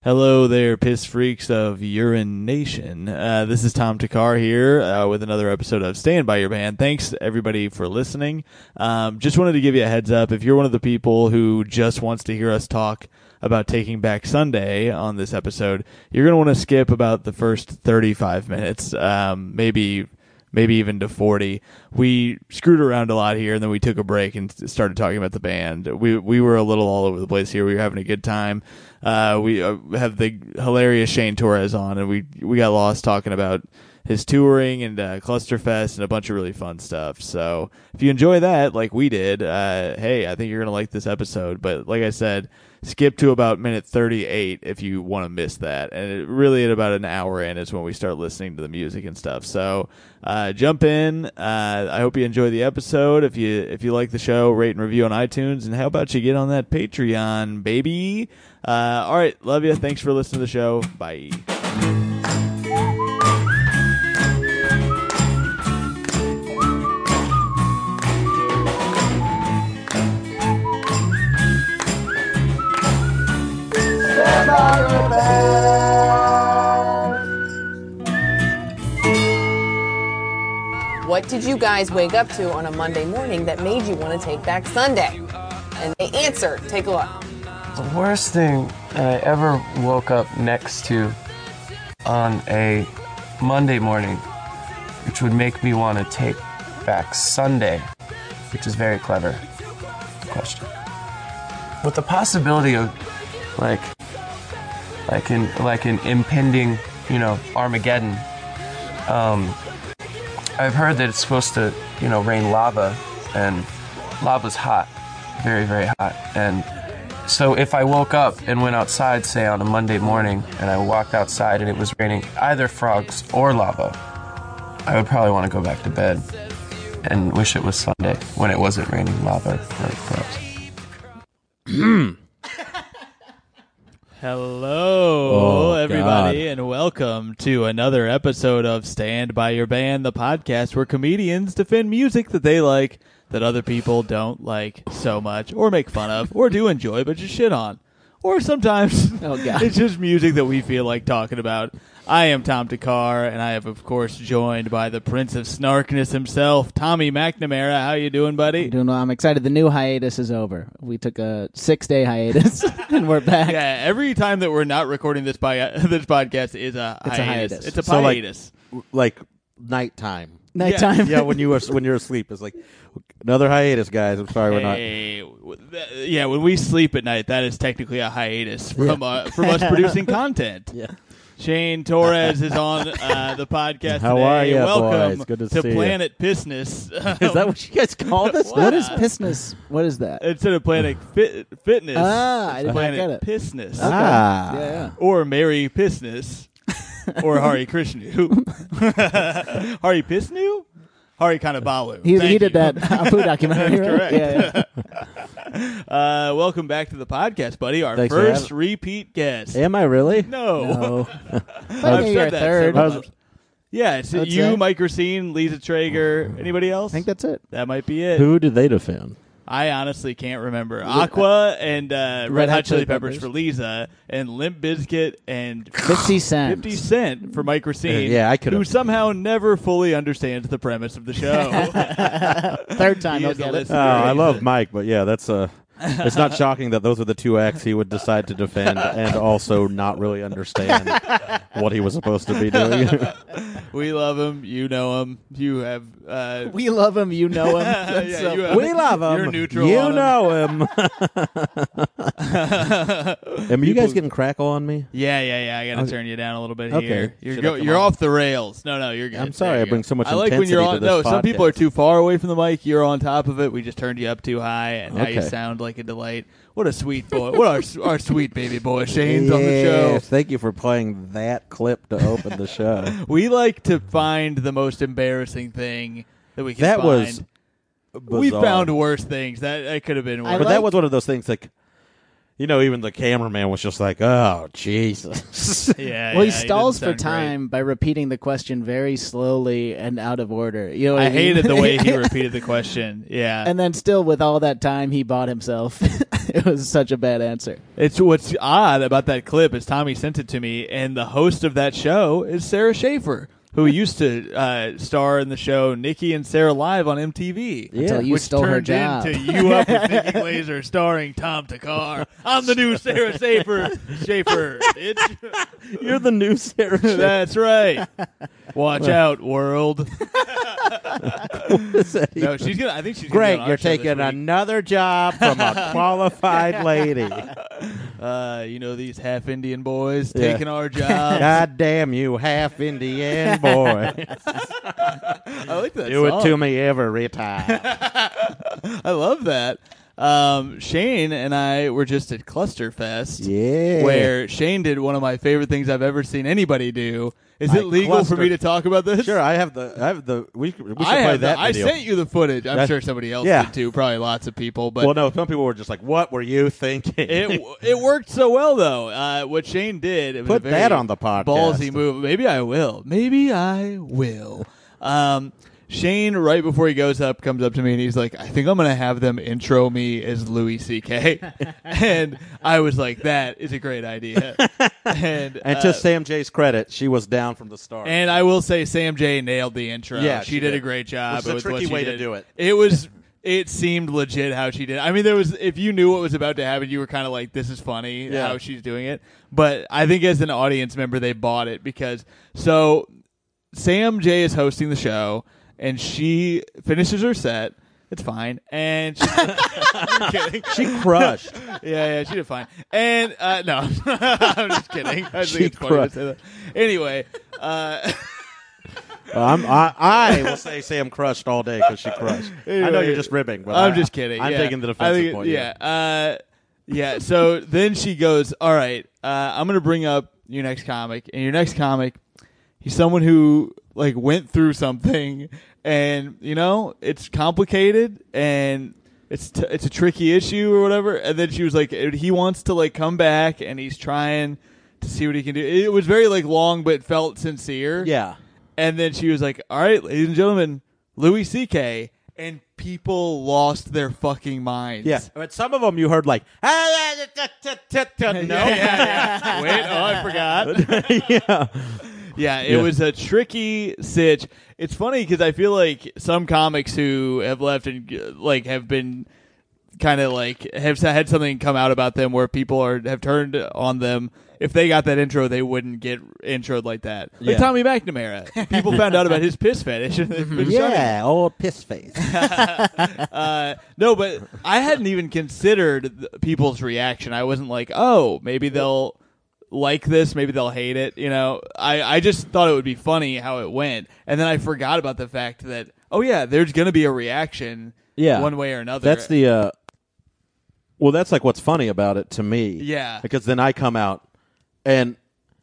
Hello there, piss freaks of Urine Nation. This is Tom Takar here with another episode of Stand By Your Band. Thanks, everybody, for listening. Just wanted to give you a heads up. If you're one of the people who just wants to hear us talk about Taking Back Sunday on this episode, you're going to want to skip about the first 35 minutes, maybe even to 40. We screwed around a lot here, and then we took a break and started talking about the band. We were a little all over the place here. We were having a good time. We have the hilarious Shane Torres on, and we got lost talking about his touring and Clusterfest and a bunch of really fun stuff. So if you enjoy that, like we did, hey, I think you're going to like this episode. But like I said, skip to about minute 38 if you want to miss that. And really at about an hour in is when we start listening to the music and stuff. So jump in. I hope you enjoy the episode. If you like the show, rate and review on iTunes. And how about you get on that Patreon, baby? All right. Love you. Thanks for listening to the show. Bye. What did you guys wake up to on a Monday morning that made you want to take back Sunday? And the answer, take a look. The worst thing that I ever woke up next to on a Monday morning, which would make me want to take back Sunday, which is very clever question. With the possibility of like an impending, Armageddon. I've heard that it's supposed to, rain lava, and lava's hot, very, very hot. And so if I woke up and went outside, say on a Monday morning, and I walked outside and it was raining either frogs or lava, I would probably want to go back to bed and wish it was Sunday when it wasn't raining lava or frogs. Hello, everybody, and welcome to another episode of Stand By Your Band, the podcast where comedians defend music that they like that other people don't like so much, or make fun of, or do enjoy, but just shit on. Or sometimes it's just music that we feel like talking about. I am Tom Takar, and I have, of course, joined by the Prince of Snarkness himself, Tommy McNamara. How you doing, buddy? Doing well. I'm excited. The new hiatus is over. We took a 6-day hiatus, and we're back. Yeah, every time that we're not recording this podcast is a hiatus. It's a so hiatus. Like nighttime. Nighttime. Yeah, when you're asleep, it's like another hiatus, guys. I'm sorry, we're not. Yeah, when we sleep at night, that is technically a hiatus from us producing content. Yeah. Shane Torres is on the podcast How today. are you, Welcome boys? Good to to see Planet Pissness. Is that what you guys call this? What is pissness? What is that? Instead of Planet Fitness, I it's did not Planet get it. Pissness. Ah. Yeah. Or Mary Pissness. Or Hari Krishnu. Hari Pissnu? Hari Kanabalu. He did that Apu documentary, right? Correct. Yeah. Welcome back to the podcast, buddy. Our Thanks for first having- repeat guest. Am I really? No. But you're that third. several times. Yeah, it's That's you, it. Mike Racine, Lisa Traeger. Anybody else? I think that's it. That might be it. Who did they defend? I honestly can't remember. Aqua and Red Hot Chili Peppers for Peppers. Lisa, and Limp Bizkit and 50 Cent. 50 Cent for Mike Racine. Yeah, I could've- Who somehow never fully understands the premise of the show. Third time He he'll is a get it. listener. I love Mike, but yeah, that's it's not shocking that those are the two acts he would decide to defend and also not really understand what he was supposed to be doing. We love him. You know him. You have. We love him. You know him. That's Yeah, so you have- We love him. You're neutral You on him. know him. Am you guys getting crackle on me? Yeah. I gotta turn you down a little bit Okay. here. Should I come You're on? off the rails. No, you're good. I'm sorry There you I bring go. so much I like when you're intensity on. to this No, some people are podcast. too far away from the mic. You're on top of it. We just turned you up too high, and now you Okay. sound like a delight. What a sweet boy. What our sweet baby boy Shane's on the show. Yes, thank you for playing that clip to open the show. We like to find the most embarrassing thing that we can That find. was We bizarre. found worse things. That could have been worse. But that was one of those things like, even the cameraman was just like, oh, Jesus. Yeah. Well, he yeah, stalls doesn't for sound great. time by repeating the question very slowly and out of order. You know what I I mean? hated the way he repeated the question. Yeah. And then still, with all that time, he bought himself It was such a bad answer. It's what's odd about that clip is Tommy sent it to me, and the host of that show is Sarah Schaefer, who used to star in the show Nikki and Sarah Live on MTV. Until you which stole her turned job. into You Up with Nikki Glazer, starring Tom Takar. I'm the new Sarah Schaefer. You're the new Sarah Schaefer. That's right. Watch out, world. No, she's gonna. I think she's Great, Gonna you're be on our show taking this week. another job from a qualified lady. You know these half Indian boys Yeah. taking our jobs. God damn you, half Indian boy. I like that. Do song. it to me every time. I love that. Shane and I were just at Clusterfest. Yeah. Where Shane did one of my favorite things I've ever seen anybody do. Is it legal for me to talk about this? Sure, I have the. We should I play have that I video. sent you the footage. I'm That- sure somebody else yeah. did too. Probably lots of people. But Well, no, some people were just like, "What were you thinking?" it worked so well though. What Shane did. It was Put a very that on the podcast. Ballsy move. Maybe I will. Shane, right before he goes up, comes up to me and he's like, I think I'm going to have them intro me as Louis C.K. And I was like, that is a great idea. And to Sam J's credit, she was down from the start. and I will say Sam J nailed the intro. Yeah, she she did a did. great job. Which is a with what tricky she way to did. do it. It seemed legit how she did. I mean, if you knew what was about to happen, you were kind of like, this is funny Yeah. how she's doing it. But I think as an audience member, they bought it because Sam J is hosting the show. And she finishes her set. It's fine. And I'm kidding. she crushed. Yeah, she did fine. And no, I'm just kidding. I She think it's funny to crushed. say that. Anyway, I will say Sam crushed all day because she crushed. I know Anyway, you're just ribbing, but I'm just kidding. I'm yeah. taking the I defensive think- point. Yeah. So then she goes, all right, I'm going to bring up your next comic. And your next comic, he's someone who like went through something and, it's complicated and it's a tricky issue or whatever. And then she was like, he wants to like come back and he's trying to see what he can do. It was very like long, but felt sincere. Yeah. And then she was like, all right, ladies and gentlemen, Louis C.K. And people lost their fucking minds. Yeah. But some of them you heard like, no. Yeah. Wait, I forgot. Yeah. Yeah, it was a tricky sitch. It's funny because I feel like some comics who have left and like have been kind of like have had something come out about them where people have turned on them. If they got that intro, they wouldn't get introed like that. Like Yeah. Tommy McNamara. People found out about his piss fetish. Yeah, old piss face. No, but I hadn't even considered people's reaction. I wasn't like, oh, maybe they'll like this, maybe they'll hate it. I just thought it would be funny how it went, and then I forgot about the fact that there's going to be a reaction, one way or another. That's the. Well, that's like what's funny about it to me. Yeah. Because then I come out, and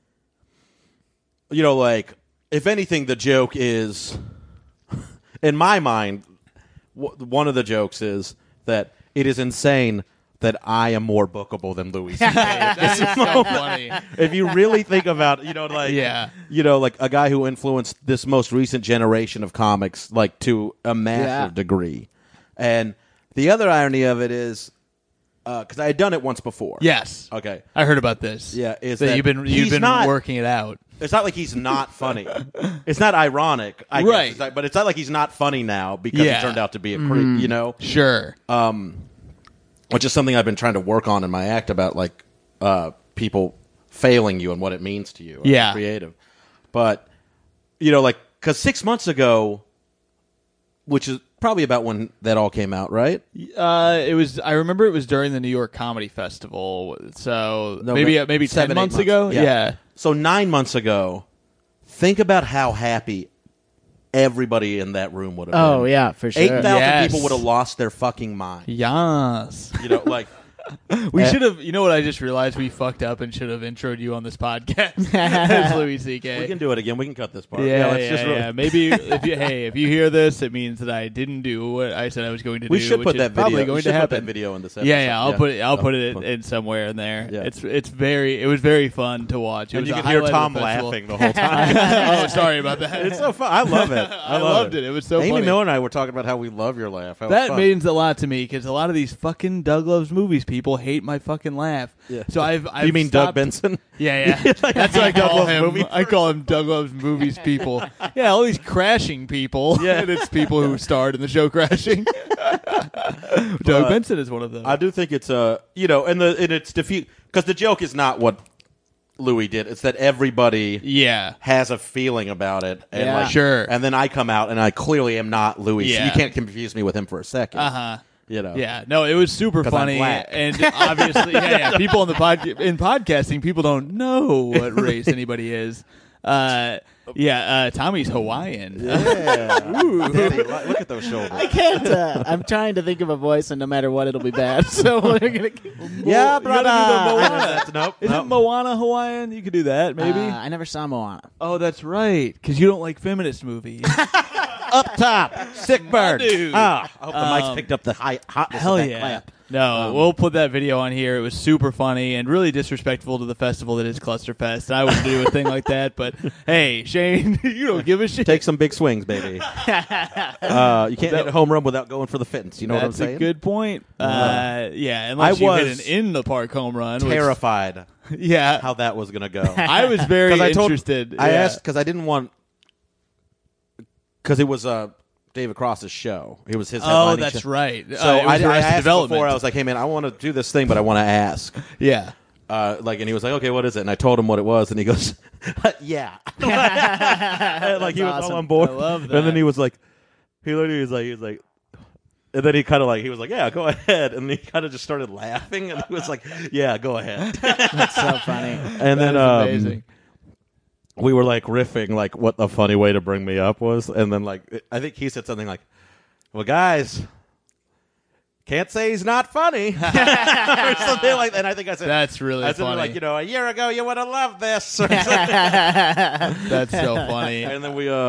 like if anything, the joke is, in my mind, one of the jokes is that it is insane that I am more bookable than Louis C.K. That is so funny. If you really think about, like a guy who influenced this most recent generation of comics, like to a massive degree. And the other irony of it is, because I had done it once before. Yes. Okay. I heard about this. Yeah, is that that you've been he's not- working it out. It's not like he's not funny. It's not ironic, I guess. Right. But it's not like he's not funny now because he turned out to be a creep, Sure. Which is something I've been trying to work on in my act about, like, people failing you and what it means to you. Yeah. Creative. But, because 6 months ago, which is probably about when that all came out, right? It was. I remember it was during the New York Comedy Festival. So No, maybe 7, 10 8 months ago. Yeah. So 9 months ago, think about how happy everybody in that room would have been. Oh, yeah, for sure. 8,000 Yes. people would have lost their fucking mind. Yes. Like... We should have. You know what? I just realized we fucked up and should have introed you on this podcast as Louis C.K. We can do it again. We can cut this part. Yeah, let's just yeah. Maybe if you hear this, it means that I didn't do what I said I was going to We do. should which put is that video. probably We going should to put that happen. video in this episode. Yeah, I'll put it. I'll put Oh, it in somewhere in there. Yeah. It was very fun to watch. It And was you a can hear highlight Tom of the festival. laughing the whole time. Oh, sorry about that. It's so fun. I love it. I loved it. It was so Amy funny. Miller and I were talking about how we love your laugh. That means a lot to me because a lot of these fucking Doug Loves Movies people people hate my fucking laugh. Yeah. So I've You mean stopped- Doug Benson? Yeah. That's what I call Doug Loves him. Movies. I call him Doug Loves Movies people. Yeah, all these crashing people. Yeah. And it's people who starred in the show Crashing. Doug Benson is one of them. I do think it's and it's defeat because the joke is not what Louis did. It's that everybody yeah. has a feeling about it. And Yeah. Sure. And then I come out and I clearly am not Louis. So Yeah. you can't confuse me with him for a second. Uh-huh. You know. Yeah, no, it was super 'Cause I'm funny, black. and obviously, people in in podcasting, people don't know what race anybody is. Tommy's Hawaiian. Yeah. Daddy, look at those shoulders. I can't. I'm trying to think of a voice, and no matter what, it'll be bad. So we're gonna. Yeah, You gotta do the brother. Moana. Nope. Isn't Moana Hawaiian? You could do that, maybe. I never saw Moana. Oh, that's right, because you don't like feminist movies. Up top, sick bird. Dude. I hope the mic's picked up the hotness Hell of that yeah. clap. No, we'll put that video on here. It was super funny and really disrespectful to the festival that is Clusterfest. I wouldn't do a thing like that, but hey, Shane, you don't give a shit. Take some big swings, baby. You can't hit a home run without going for the fence. You know what I'm That's saying? a good point. Unless I you hit was an in the park home run. which- Terrified yeah. how that was going to go. I was very 'Cause I told- interested. I Yeah. asked because I didn't want because it was David Cross's show. It was his. Oh, headlining that's show. right. So it was I Arrested asked Development. before. I was like, "Hey, man, I want to do this thing, but I want to ask." yeah. And he was like, "Okay, what is it?" And I told him what it was, and he goes, "Yeah." And, like he was awesome. all on board. I love that. And then he was like, he was like. And then he kind of he was like, "Yeah, go ahead." And he kind of just started laughing, and he was like, "Yeah, go ahead." That's so funny. And then That is amazing. we were like riffing like what the funny way to bring me up was, and then I think he said something like, "Well, guys, can't say he's not funny," or something like that. And I think I said That's really I said funny. a year ago you would have loved this. Or That's so funny. and then we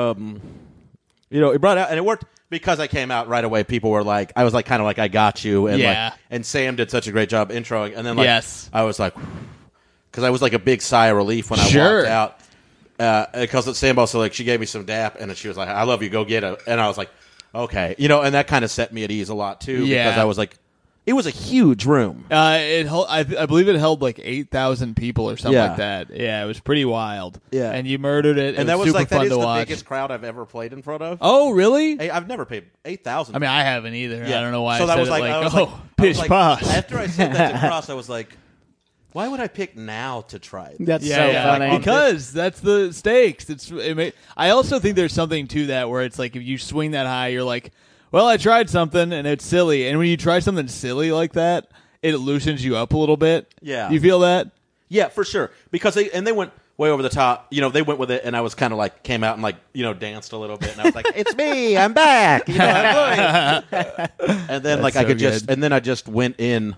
it brought out and it worked because I came out right away. People were like, I was like kind of like I got you, and Yeah. and Sam did such a great job introing, and then Yes. I was like, because I was like a big sigh of relief when I Sure. walked out. Because Sam also she gave me some dap, and she was like, "I love you, go get it." And I was like, "Okay," and that kind of set me at ease a lot too. Yeah. Because I was like, it was a huge room. It held, I believe it held like 8,000 people or something Yeah. like that. Yeah, it was pretty wild. Yeah. And you murdered it. And it that was super like fun that is to the watch. biggest crowd I've ever played in front of. Oh, really? Hey, I've never paid 8,000. I mean, I haven't either. I don't know why So I that said was it like, like, I was oh, like, pish I was like- posh. After I said that to Cross, I was like, why would I pick now to try it? That's Yeah, so yeah, funny. because that's the stakes. I also think there's something to that where it's like if you swing that high, you're like, well, I tried something and it's silly. And when you try something silly like that, it loosens you up a little bit. Yeah. You feel that? Yeah, for sure. Because they went way over the top. They went with it, and I was kind of came out and danced a little bit, and I was like, "It's me, I'm back." I'm Louis. And then That's I so could good. and then I just went in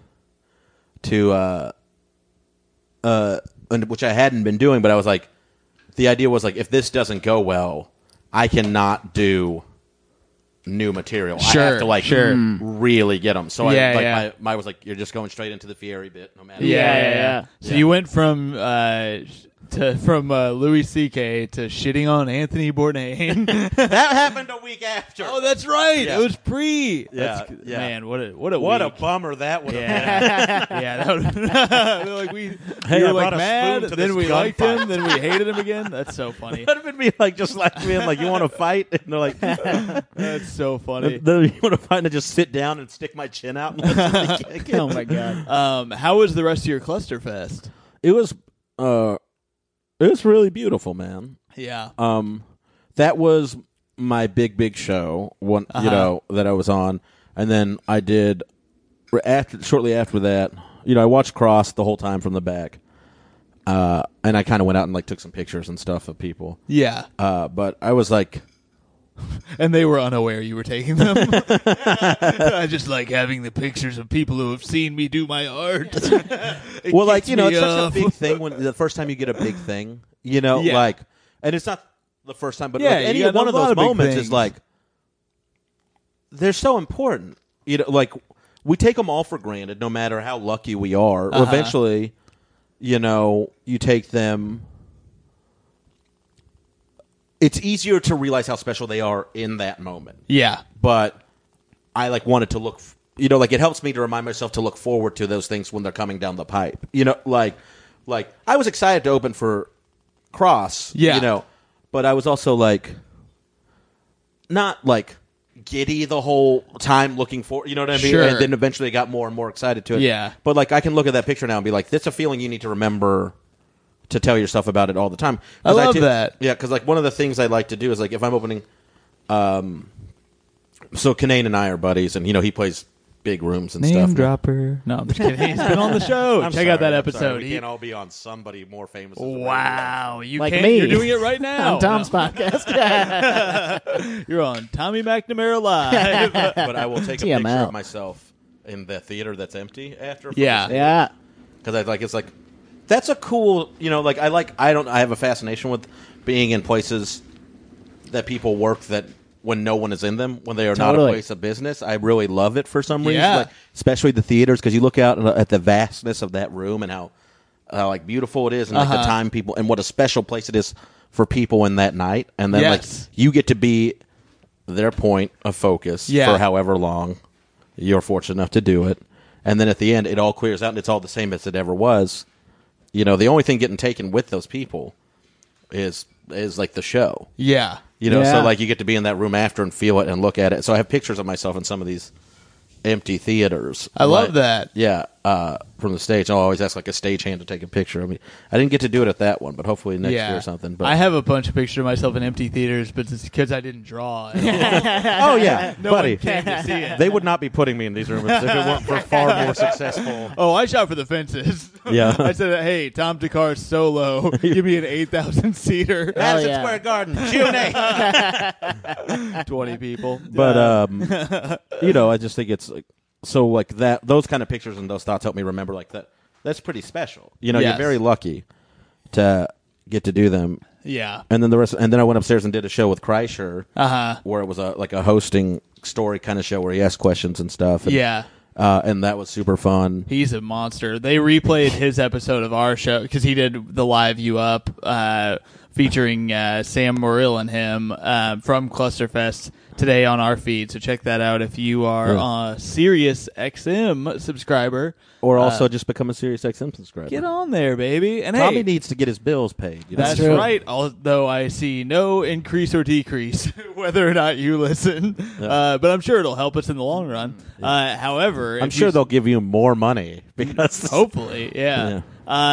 to and which I hadn't been doing, but I was like, the idea was like, if this doesn't go well, I cannot do new material. I Sure, have to sure. really get them. So Yeah, I yeah. my was like, you're just going straight into the Fieri bit, no matter. Yeah. So Yeah. you went from Louis C.K. to shitting on Anthony Bourdain. That happened a week after. Oh, that's right. Yeah. It was pre. Yeah, yeah. Man, what a What week. a bummer that would have been. Yeah, that would, like we Hey, were I like brought a mad, spoon to then this we liked him, gunfight. then we hated him again. That's so funny. That would have been me just being like, you want to fight? And they're like, That's so funny. then you want to fight and just sit down and stick my chin out and let somebody kick it? Oh my god. How was the rest of your Clusterfest? It was really beautiful, man. Yeah. That was my big show that I was on, and then I did shortly after that. I watched Cross the whole time from the back, and I kind of went out and took some pictures and stuff of people. Yeah. But I was like, And they were unaware you were taking them. I just like having the pictures of people who have seen me do my art. It well, gets it's me such up. a big thing when the first time you get a big thing, Yeah. and it's not the first time, but Yeah, any you got one a of lot those of big moments things. is they're so important. We take them all for granted, no matter how lucky we are. Uh-huh. Eventually, you take them. It's easier to realize how special they are in that moment. Yeah. But I wanted to look like it helps me to remind myself to look forward to those things when they're coming down the pipe. Like I was excited to open for Cross, but I was also like not like giddy the whole time looking for, you know what I mean? Sure. And then eventually I got more and more excited to it. Yeah. But like I can look at that picture now and be like, that's a feeling you need to remember to tell yourself about it all the time. I love that. Yeah, because like one of the things I like to do is like if I'm opening, so Kinane and I are buddies, and he plays big rooms and stuff. Name dropper. No, I'm just kidding. He's been on the show. Check out that episode. We can't all be on somebody more famous. Wow, you Like can't. me. You're doing it right now. On Tom's podcast. You're on Tommy McNamara Live. But I will take a TML. picture of myself in the theater that's empty after. Yeah. Because it's like that's a cool. I have a fascination with being in places that people work that. When no one is in them, when they are not a place of business, I really love it for some reason. Yeah. Like, especially the theaters, because you look out at the vastness of that room and how like beautiful it is, and like the time people, and what a special place it is for people in that night, and then like you get to be their point of focus for however long you're fortunate enough to do it, and then at the end it all clears out and it's all the same as it ever was. The only thing getting taken with those people is like the show. Yeah. So like you get to be in that room after and feel it and look at it. So I have pictures of myself in some of these empty theaters. I love that. Yeah, from the stage. I'll always ask like a stagehand to take a picture of me. I didn't get to do it at that one, but hopefully next year or something. But I have a bunch of pictures of myself in empty theaters, but it's because I didn't draw. oh yeah, No buddy. one came to see it. They would not be putting me in these rooms if it weren't for far more successful. Oh, I shot for the fences. Yeah. I said, hey, Tom Takar solo. Give me an 8,000 seater. Madison Square Garden, June 8th. 20 people. But I just think it's like so like that. Those kind of pictures and those thoughts help me remember like that. That's pretty special. You're very lucky to get to do them. Yeah. And then and then I went upstairs and did a show with Kreischer, where it was a hosting story kind of show where he asked questions and stuff. And, and that was super fun. He's a monster. They replayed his episode of our show because he did the Live You Up featuring Sam Morrill and him from Clusterfest today on our feed. So check that out if you are a Sirius XM subscriber. Or also just become a Sirius XM subscriber. Get on there, baby. And Tommy hey, needs to get his bills paid. That's right. Although I see no increase or decrease whether or not you listen. But I'm sure it'll help us in the long run. However, I'm sure they'll give you more money because hopefully, yeah.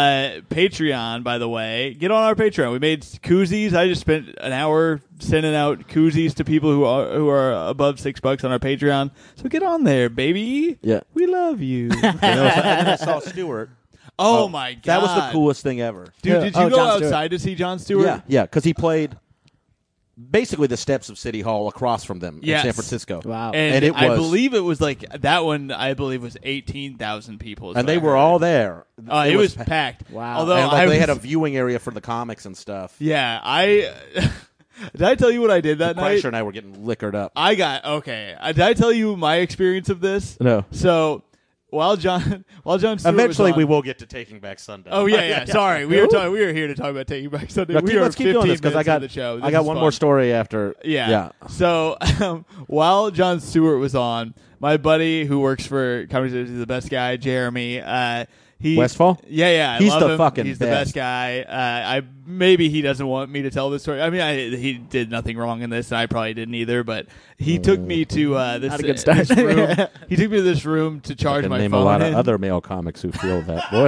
Patreon, by the way, get on our Patreon. We made koozies. I just spent an hour sending out koozies to people who are above $6 on our Patreon. So get on there, baby. Yeah, we love you. And then I saw Stewart. Oh my god, that was the coolest thing ever, dude. Did you go outside to see Jon Stewart? Yeah, because he played basically the steps of City Hall across from them in San Francisco. Wow, and it was, I believe it was like that one. I believe was 18,000 people, and they were all there. It was packed. Wow, although and they had a viewing area for the comics and stuff. Yeah, did I tell you what I did that night? Kreischer and I were getting liquored up. Did I tell you my experience of this? No. So while Jon Stewart eventually was on, we will get to Taking Back Sunday. Oh yeah. Sorry, we were here to talk about Taking Back Sunday. No, let's keep doing this because I got the show. I got one more story after. Yeah. So while Jon Stewart was on, my buddy who works for Comedy Central, the best guy, Jeremy. Westfall? Yeah. He's love the him. fucking He's best. the best guy. Maybe he doesn't want me to tell this story. I mean, he did nothing wrong in this, and I probably didn't either. But he took me to Not a good start. this room. He took me to this room to charge my name phone. a lot in. of other male comics who feel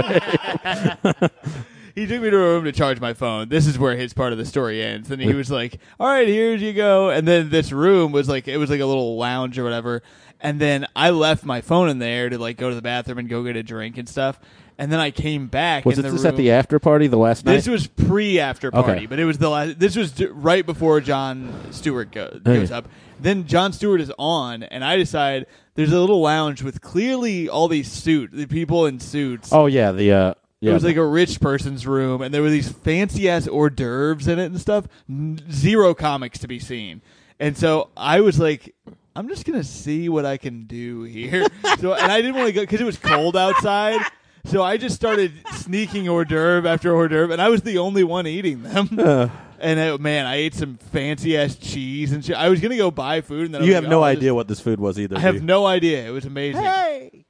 that way. He took me to a room to charge my phone. This is where his part of the story ends. And he was like, all right, here you go. And then this room was like, it was like a little lounge or whatever. And then I left my phone in there to like go to the bathroom and go get a drink and stuff. And then I came back. Was this at the after party the last night? This was pre-after party, Okay. but it was the last. This was right before Jon Stewart goes up. Then Jon Stewart is on, and I decide there's a little lounge with clearly all these the people in suits. Oh yeah, it was like a rich person's room, and there were these fancy-ass hors d'oeuvres in it and stuff. Zero comics to be seen. And so I was like, I'm just going to see what I can do here. And I didn't want to go because it was cold outside. So I just started sneaking hors d'oeuvre after hors d'oeuvre, and I was the only one eating them. And man, I ate some fancy ass cheese and shit. I was gonna go buy food, and then You have no idea what this food was either. I have no idea. It was amazing. Hey.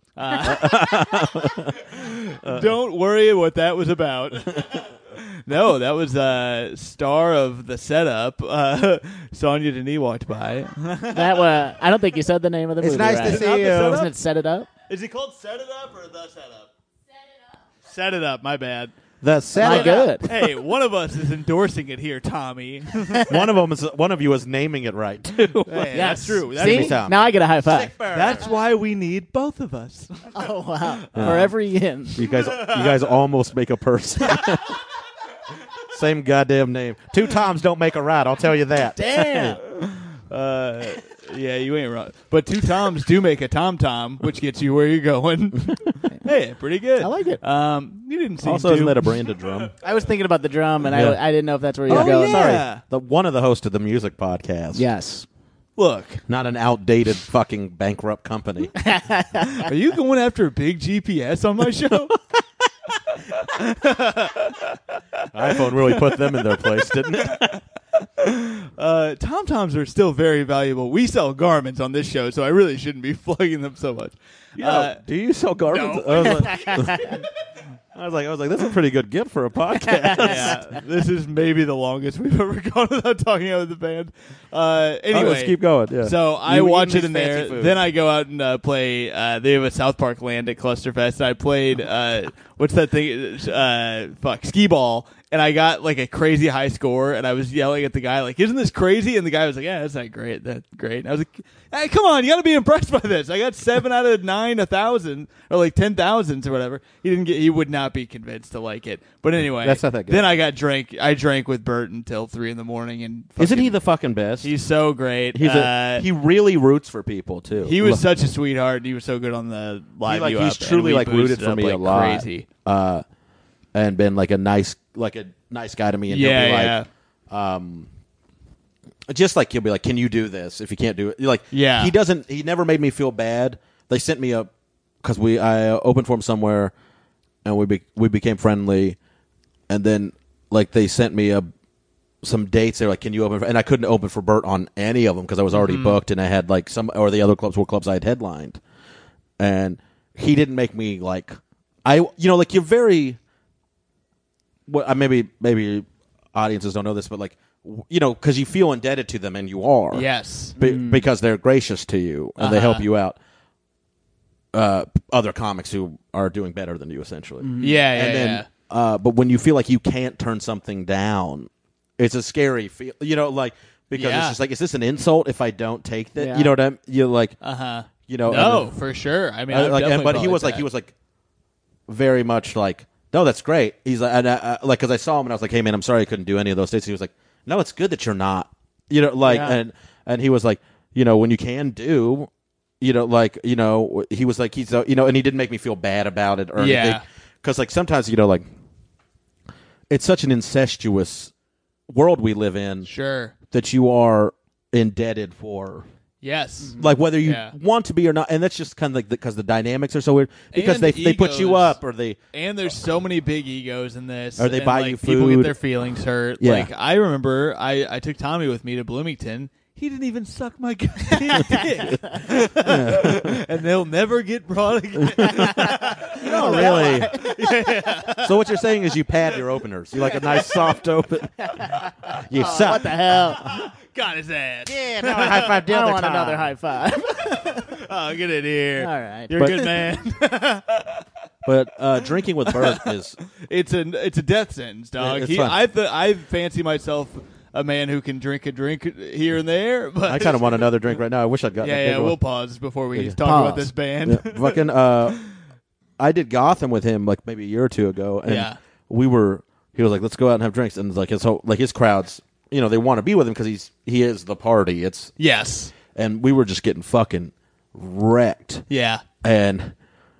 Don't worry what that was about. No, that was star of the setup. Sonia Denis walked by. That was. I don't think you said the name of the movie. It's nice right? to see you. Wasn't it Set It Up? Is it called Set It Up or The Set Up? Set It Up. My bad. The My good. Hey, one of us is endorsing it here, Tommy. One of you is naming it right too. Hey, Yes. that's true. That's, See? Tom. Now I get a high five. that's why we need both of us. Oh wow! For every yin. You guys almost make a person. Same goddamn name. Two Toms don't make a right. I'll tell you that. Damn. Yeah, you ain't wrong. But two Toms do make a Tom, which gets you where you're going. Hey, pretty good. I like it. You didn't see Also, isn't that a brand of drum? I was thinking about the drum, and Yeah. I didn't know if that's where you were Oh, going. yeah. Sorry, one of the hosts of the music podcast. Yes. Look, Not an outdated fucking bankrupt company. are you going after a big GPS on my show? iPhone really put them in their place, didn't it? Tom-Toms are still very valuable. We sell garments on this show, so I really shouldn't be plugging them so much. Do you sell garments? No. I was like, that's a pretty good gift for a podcast. Yeah, this is maybe the longest we've ever gone without talking about the band. Anyway, let's keep going. Yeah. So I You watch eating it in this there. fancy food. Then I go out and play. They have a South Park land at Clusterfest. I played what's that thing? Skee ball. And I got like a crazy high score, and I was yelling at the guy like, "Isn't this crazy?" And the guy was like, "Yeah, that's not great. That's great." And I was like, "Hey, come on, you got to be impressed by this. I got 7 out of 9, 1,000, or like 10,000s or whatever." He would not be convinced to like it. But anyway, That's not that good. Then I drank with Bert until 3 a.m. and Isn't he the fucking best? He's so great. He really roots for people too. He was such a sweetheart. And he was so good on the live. He's truly like rooted for me a lot. Crazy. And been like a nice guy to me. And Yeah, he'll be like, just like he'll be like, "Can you do this?" If you can't do it, like, Yeah. he doesn't. He never made me feel bad. They sent me because I opened for him somewhere, and we became friendly, and then like they sent me some dates. They're like, "Can you open?" And I couldn't open for Bert on any of them because I was already booked, and I had like the other clubs were clubs I had headlined, and he didn't make me like like you're very. Well, maybe audiences don't know this, but like because you feel indebted to them, and you are, Yes. because they're gracious to you and they help you out. Other comics who are doing better than you, essentially. Yeah, And then, but when you feel like you can't turn something down, it's a scary feel. Because it's just like, is this an insult if I don't take that? Yeah. You know what You're like, No, for sure. I mean, I've definitely but he felt was like he was like very much like, no, that's great. He's like, because I saw him and I was like, hey man, I'm sorry I couldn't do any of those dates. He was like, no, it's good that you're not. Yeah. And he was like, when you can do, he was like, he's and he didn't make me feel bad about it or anything. Because like sometimes like it's such an incestuous world we live in. Sure. That you are indebted for. Yes. Like whether you want to be or not, and that's just kind of like because the dynamics are so weird. Because And they put you egos. up, or they And there's so many big egos in this. Or they and, buy like, you People get food. their feelings hurt. Yeah. Like I remember, I took Tommy with me to Bloomington. He didn't even suck my goddamn dick, and they'll never get brought again. no, really. So what you're saying is you pad your openers. You like a nice soft open. You suck. What the hell? Got his ass. Yeah, no, high five the I other want time. another high five. Oh, get in here. All right. You're a good man. But drinking with Bert is It's a death sentence, dog. It's fun. I fancy myself a man who can drink a drink here and there, but I kind of want another drink right now. I wish I'd gotten a bigger we'll one. pause before we Yeah. talk Pause. about this band. Yeah, fucking I did Gotham with him like maybe a year or two ago, and Yeah. he was like, let's go out and have drinks, and it's like his crowds, they want to be with him because he is the party. Yes. And we were just getting fucking wrecked. Yeah. And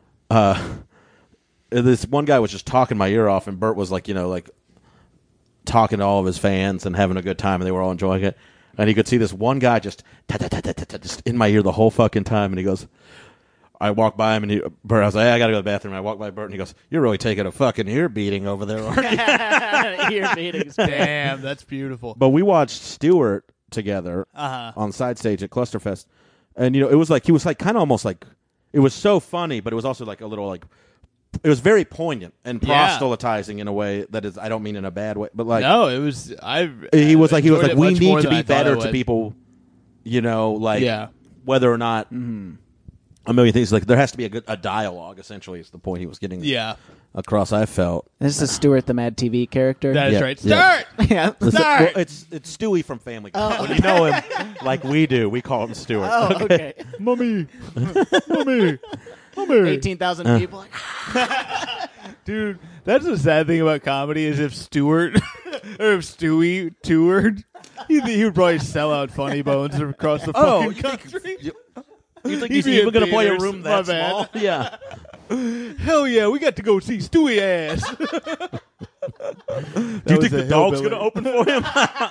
this one guy was just talking my ear off, and Bert was like, talking to all of his fans and having a good time, and they were all enjoying it. And he could see this one guy just in my ear the whole fucking time, and he goes, I walked by him, and Bert, I was like, hey, I got to go to the bathroom. I walked by Bert, and he goes, you're really taking a fucking ear beating over there, aren't you? Ear beatings. Damn, that's beautiful. But we watched Stewart together on side stage at Clusterfest. And, it was like, he was like kind of almost like, it was so funny, but it was also like a little like, it was very poignant and proselytizing in a way that is, I don't mean in a bad way, but like. No, it was, he was like, we need to be I better to people, whether or not a million things. Like, there has to be a dialogue, essentially, is the point he was getting across, I felt. This is Stuart the Mad TV character. That is right. Start! Yeah. Well, it's Stewie from Family Guy. When you know him like we do, we call him Stewart. Oh, okay. Mommy. Mommy. Mommy. 18,000 people. Dude, that's the sad thing about comedy is if Stewart or if Stewie toured, he would probably sell out Funny Bones across the fucking country. You think he's even going to play a room that My bad. small? Yeah. Hell yeah, we got to go see Stewie ass. Do you think the dog's going to open for him?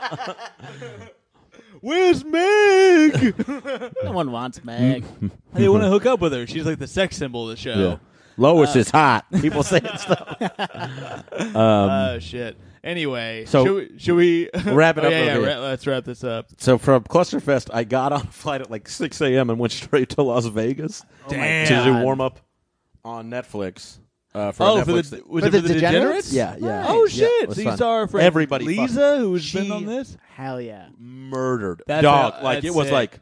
Where's Meg? No one wants Meg. They want to hook up with her. She's like the sex symbol of the show. Yeah. Lois is hot. People say stuff. Shit. Anyway, so should we wrap it up? Let's wrap this up. So from Clusterfest, I got on a flight at like 6 a.m. and went straight to Las Vegas to do warm up on Netflix. For the Degenerates? Yeah. Oh shit! Yeah, so you fun. saw our friend Everybody Lisa, who's been on this. Hell yeah. Murdered. That's Dog. that's it was sick. like.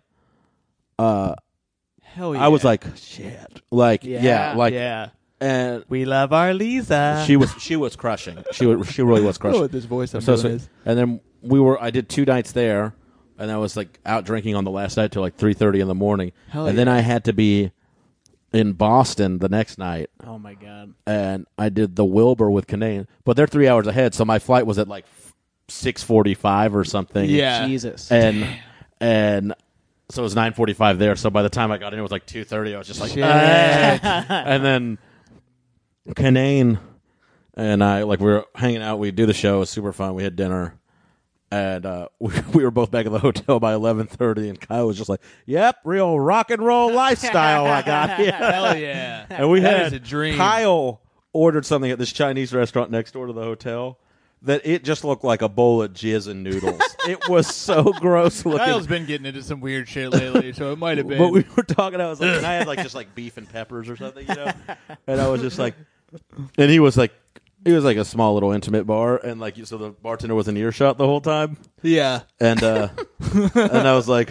Hell yeah! I was like, shit. Like, yeah. And We love our Lisa. she was crushing. She really was I don't know crushing. what this voice I'm doing is. And then I did 2 nights there, and I was like out drinking on the last night till like 3:30 in the morning. Then I had to be in Boston the next night. Oh my god. And I did the Wilbur with Canaan, but they're 3 hours ahead, so my flight was at like 6:45 or something. Yeah. Jesus. And so it was 9:45 there. So by the time I got in, it was like 2:30. I was just like, and then Canaan and I, like, we were hanging out. We do the show. It was super fun. We had dinner. And we were both back at the hotel by 11:30, and Kyle was just like, "Yep, real rock and roll lifestyle I got here." Hell yeah! And we That had is a dream. Kyle ordered something at this Chinese restaurant next door to the hotel that it just looked like a bowl of jizz and noodles. It was so gross looking. Kyle's been getting into some weird shit lately, so it might have been. But we were talking. I was like, and I had like just like beef and peppers or something, And I was just like, and he was like a small little intimate bar, and like so the bartender was in earshot the whole time. Yeah, and and I was like,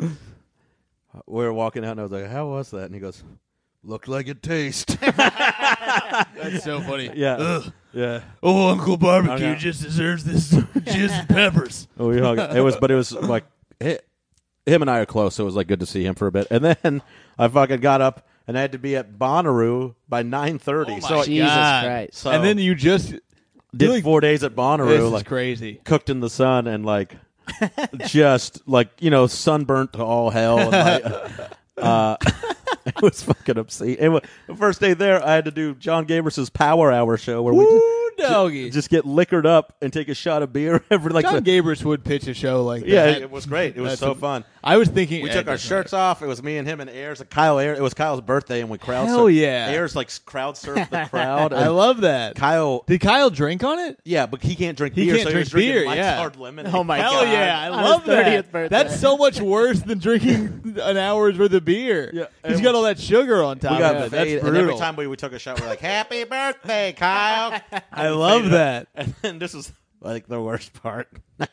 we were walking out, and I was like, how was that? And he goes, looked like it tastes. that's so funny. Yeah. Ugh. Yeah. Oh, Uncle Barbecue just deserves this jizz and peppers. Oh, we hugged. It was like him and I are close, so it was like good to see him for a bit. And then I fucking got up and I had to be at Bonnaroo by 9:30. Oh my so Jesus God. Christ. So And then you just did 4 days at Bonnaroo, this is like crazy. cooked in the sun and like just like sunburnt to all hell. And, like, it was fucking obscene. The first day there, I had to do John Gabris's Power Hour show where we just get liquored up and take a shot of beer every like. John Gabris would pitch a show like that. Yeah, it was great. It was so fun. I was thinking We took our shirts off. It was me and him and Ayers. It was Kyle's birthday, and we crowd Hell surfed. yeah. Ayers like crowd surfed the crowd. I love that. Kyle. Did Kyle drink on it? Yeah, but he can't drink He beer. can't so drink he was drinking beer, Mike's yeah. Hard Lemon. Oh my Hell god. yeah, I On his love 30th that. birthday. That's so much worse than drinking an hour's worth of beer. Yeah, He's and got all that sugar on top We got of it. fade, That's and brutal. every time we took a shot, we're like, "Happy birthday, Kyle!" I love that. And then this is like the worst part.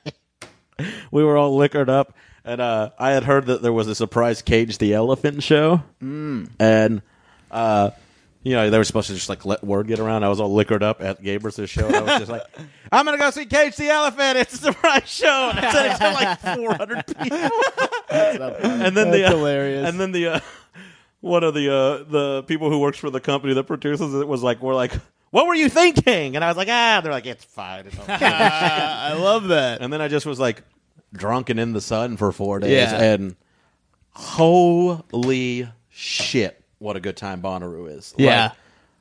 We were all liquored up, and I had heard that there was a surprise Cage the Elephant show, and they were supposed to just like let word get around. I was all liquored up at Gabris' show, and I was just like, "I'm gonna go see Cage the Elephant. It's a surprise show." And I said it to like 400 people, and then That's hilarious. And then the one of the people who works for the company that produces it was like, "We're like, what were you thinking?" And I was like, They're like, "It's fine." It's okay. I love that. And then I just was like drunk and in the sun for 4 days, Yeah. and holy shit, what a good time Bonnaroo is. Yeah.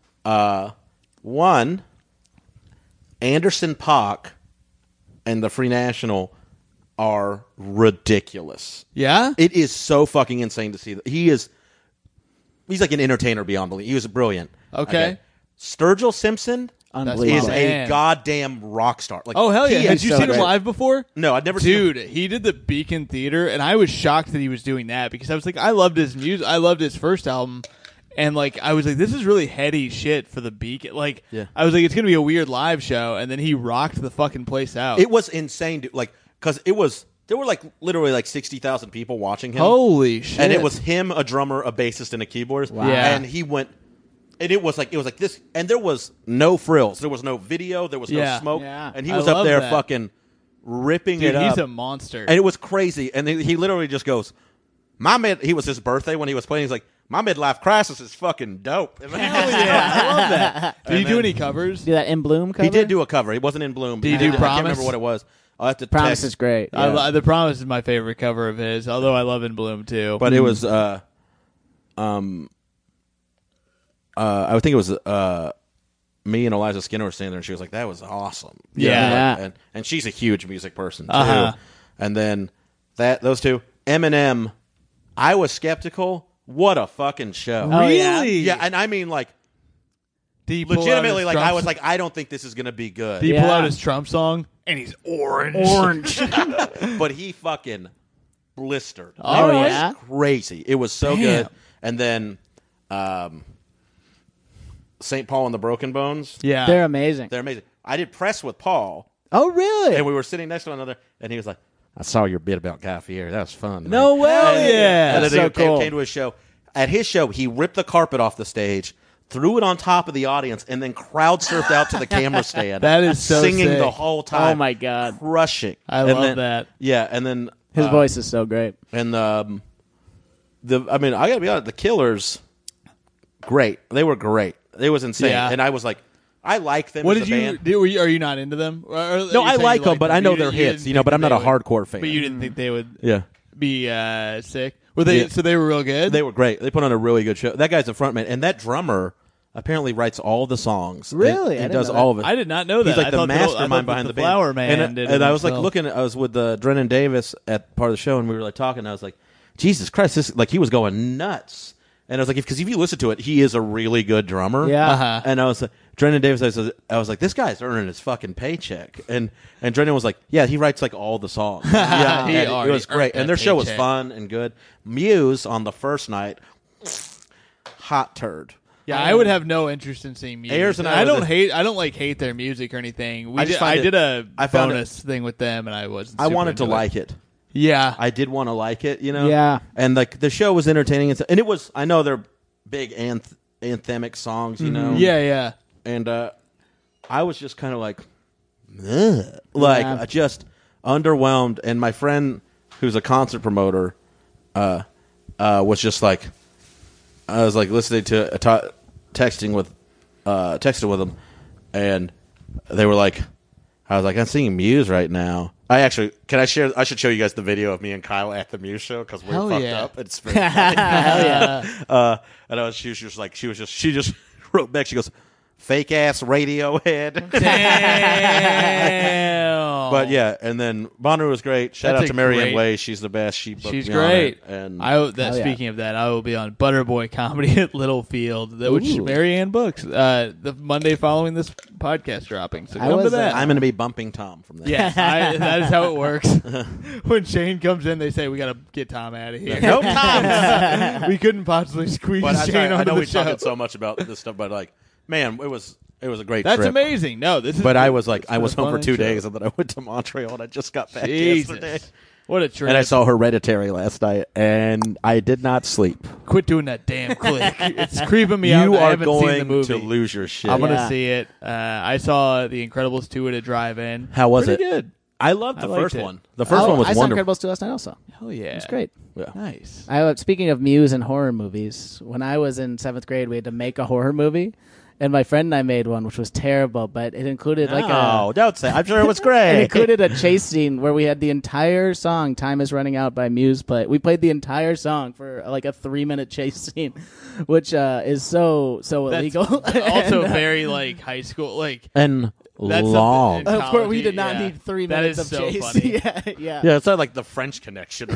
One, Anderson .Paak and the Free National are ridiculous. Yeah? It is so fucking insane to see that. He is he's like an entertainer beyond belief. He was brilliant. Okay. Sturgill Simpson Unbelievable. is a goddamn rock star. Like, Oh, hell yeah. he Had is you so seen him great. live before? No, I'd never seen him. Dude, he did the Beacon Theater, and I was shocked that he was doing that because I was like, I loved his music. I loved his first album. And, like, I was like, this is really heady shit for the Beacon. Like, Yeah. I was like, it's going to be a weird live show. And then he rocked the fucking place out. It was insane, dude. Like, because there were like literally like 60,000 people watching him. Holy shit. And it was him, a drummer, a bassist, and a keyboardist. Wow. Yeah. And he went, and it was like this, and there was no frills, there was no video, there was no Yeah. smoke, Yeah. and he I was up love there that. fucking ripping Dude, it up. he's a monster. And it was crazy. And he literally just goes, he was his birthday when he was playing. He's like, my midlife crisis is fucking dope. Hell yeah. I love that. Did he do any covers? Do that In Bloom cover? He did do a cover. He wasn't in Bloom. Did he do I can't Promise? remember what it was. I'll have to Promise text. is great. I The Promise is my favorite cover of his, although I love In Bloom too. But it was, I think it was me and Eliza Skinner were standing there, and she was like, "That was awesome." You Yeah. know, like, Yeah. and she's a huge music person too. Uh-huh. And then those two, Eminem, I was skeptical. What a fucking show! Oh, yeah? Really? Yeah, and I mean, like, Did he pull out legitimately, his like, Trump I was like, I don't think this is gonna be good. Did he pull Yeah. out his Trump song? And he's orange. But he fucking blistered. Oh, It was yeah? crazy. It was so Damn. good. And then St. Paul and the Broken Bones. Yeah. They're amazing. They're amazing. I did press with Paul, Oh, really? and we were sitting next to one another, and he was like, I saw your bit about Guy Fieri. That was fun. man." No way. Hell yeah. And then That's he so cool. came to his show. At his show, he ripped the carpet off the stage, threw it on top of the audience, and then crowd surfed out to the camera stand. That is so singing sick. the whole time. Oh, my God. Crushing. I And love then- that. Yeah, and then His voice is so great. and I gotta be honest, the Killers, great. They were great. It was insane. Yeah. And I was like, I like them What as did a you band. do? Are you not into them? Or No, you I saying like you them, but I know their you hits, didn't but I'm think not a they would- hardcore fan. But you didn't think they would Yeah. be sick? Were they? Yeah. So they were real good. They were great. They put on a really good show. That guy's the frontman, and that drummer apparently writes all the songs. Really? He I didn't does know that. all of it. I did not know that. He's like I the thought mastermind I behind thought the Flower band. Man. did And it I was like himself. looking. I was with Drennan Davis at part of the show, and we were like talking. And I was like, Jesus Christ, this like he was going nuts. And I was like, because if you listen to it, he is a really good drummer. Yeah. Uh-huh. And I was like, Drennan Davis. I was like, this guy's earning his fucking paycheck. And Drennan was like, yeah, he writes like all the songs. Yeah, He and it already was great. earned And their that show was paycheck. fun and good. Muse on the first night, hot turd. Yeah, I would have no interest in seeing music. Ayers and I I don't was hate their music or anything. I just find did a I found bonus thing with them, and I wasn't. I super wanted to into like it. Yeah, I did want to like it, you know? Yeah. And like the show was entertaining and it was, I know they're big anthemic songs, you know? yeah. And I was just kind of like, ugh. Like Yeah. just underwhelmed. And my friend who's a concert promoter was just like, I was like listening to texting with them, and they were like, I was like, I'm singing Muse right now. I should show you guys the video of me and Kyle at the Muse show because we're Hell fucked yeah. up. It's very funny. And she just wrote back. She goes, fake ass Radiohead. Damn. But yeah, and then Bonnaroo was great. Shout That's out to a Marianne great- Way. She's the best. She booked She's me on great. it. And Hell yeah. Speaking of that, I will be on Butterboy Comedy at Littlefield, which Ooh. Marianne books the Monday following this podcast dropping. So come to was, that. I'm going to be bumping Tom from there. Yes, that is how it works. When Shane comes in, they say we got to get Tom out of here. No Tom. We couldn't possibly squeeze But Shane I onto know the we show. talked so much about this stuff, but like, man, it was a great That's trip. amazing. No, this is. But I was like, it's I was been a home for fun 2 show. days, and then I went to Montreal, and I just got back Jesus. yesterday. What a trip! And I saw Hereditary last night, and I did not sleep. Quit doing that damn click. It's creeping me out. You I are haven't seen the going movie. to lose your shit. I'm gonna Yeah. see it. I saw The Incredibles 2 at a drive-in. How was Pretty it? Good. I loved the liked first it. one. The first one was I saw wonderful. Incredibles 2 last night also. Hell yeah, It's great. Yeah. Nice. Speaking of Muse and horror movies, when I was in 7th grade, we had to make a horror movie, and my friend and I made one, which was terrible, but it included No, don't say. I'm sure it was it great. included a chase scene where we had the entire song "Time Is Running Out" by Muse play. We played the entire song for like a 3-minute chase scene, which is so That's illegal. also And, very like high school. Like And That's long. something in Of course, we college, did not yeah. need 3 That minutes is of so chase. funny. yeah. Yeah, it's not like the French Connection.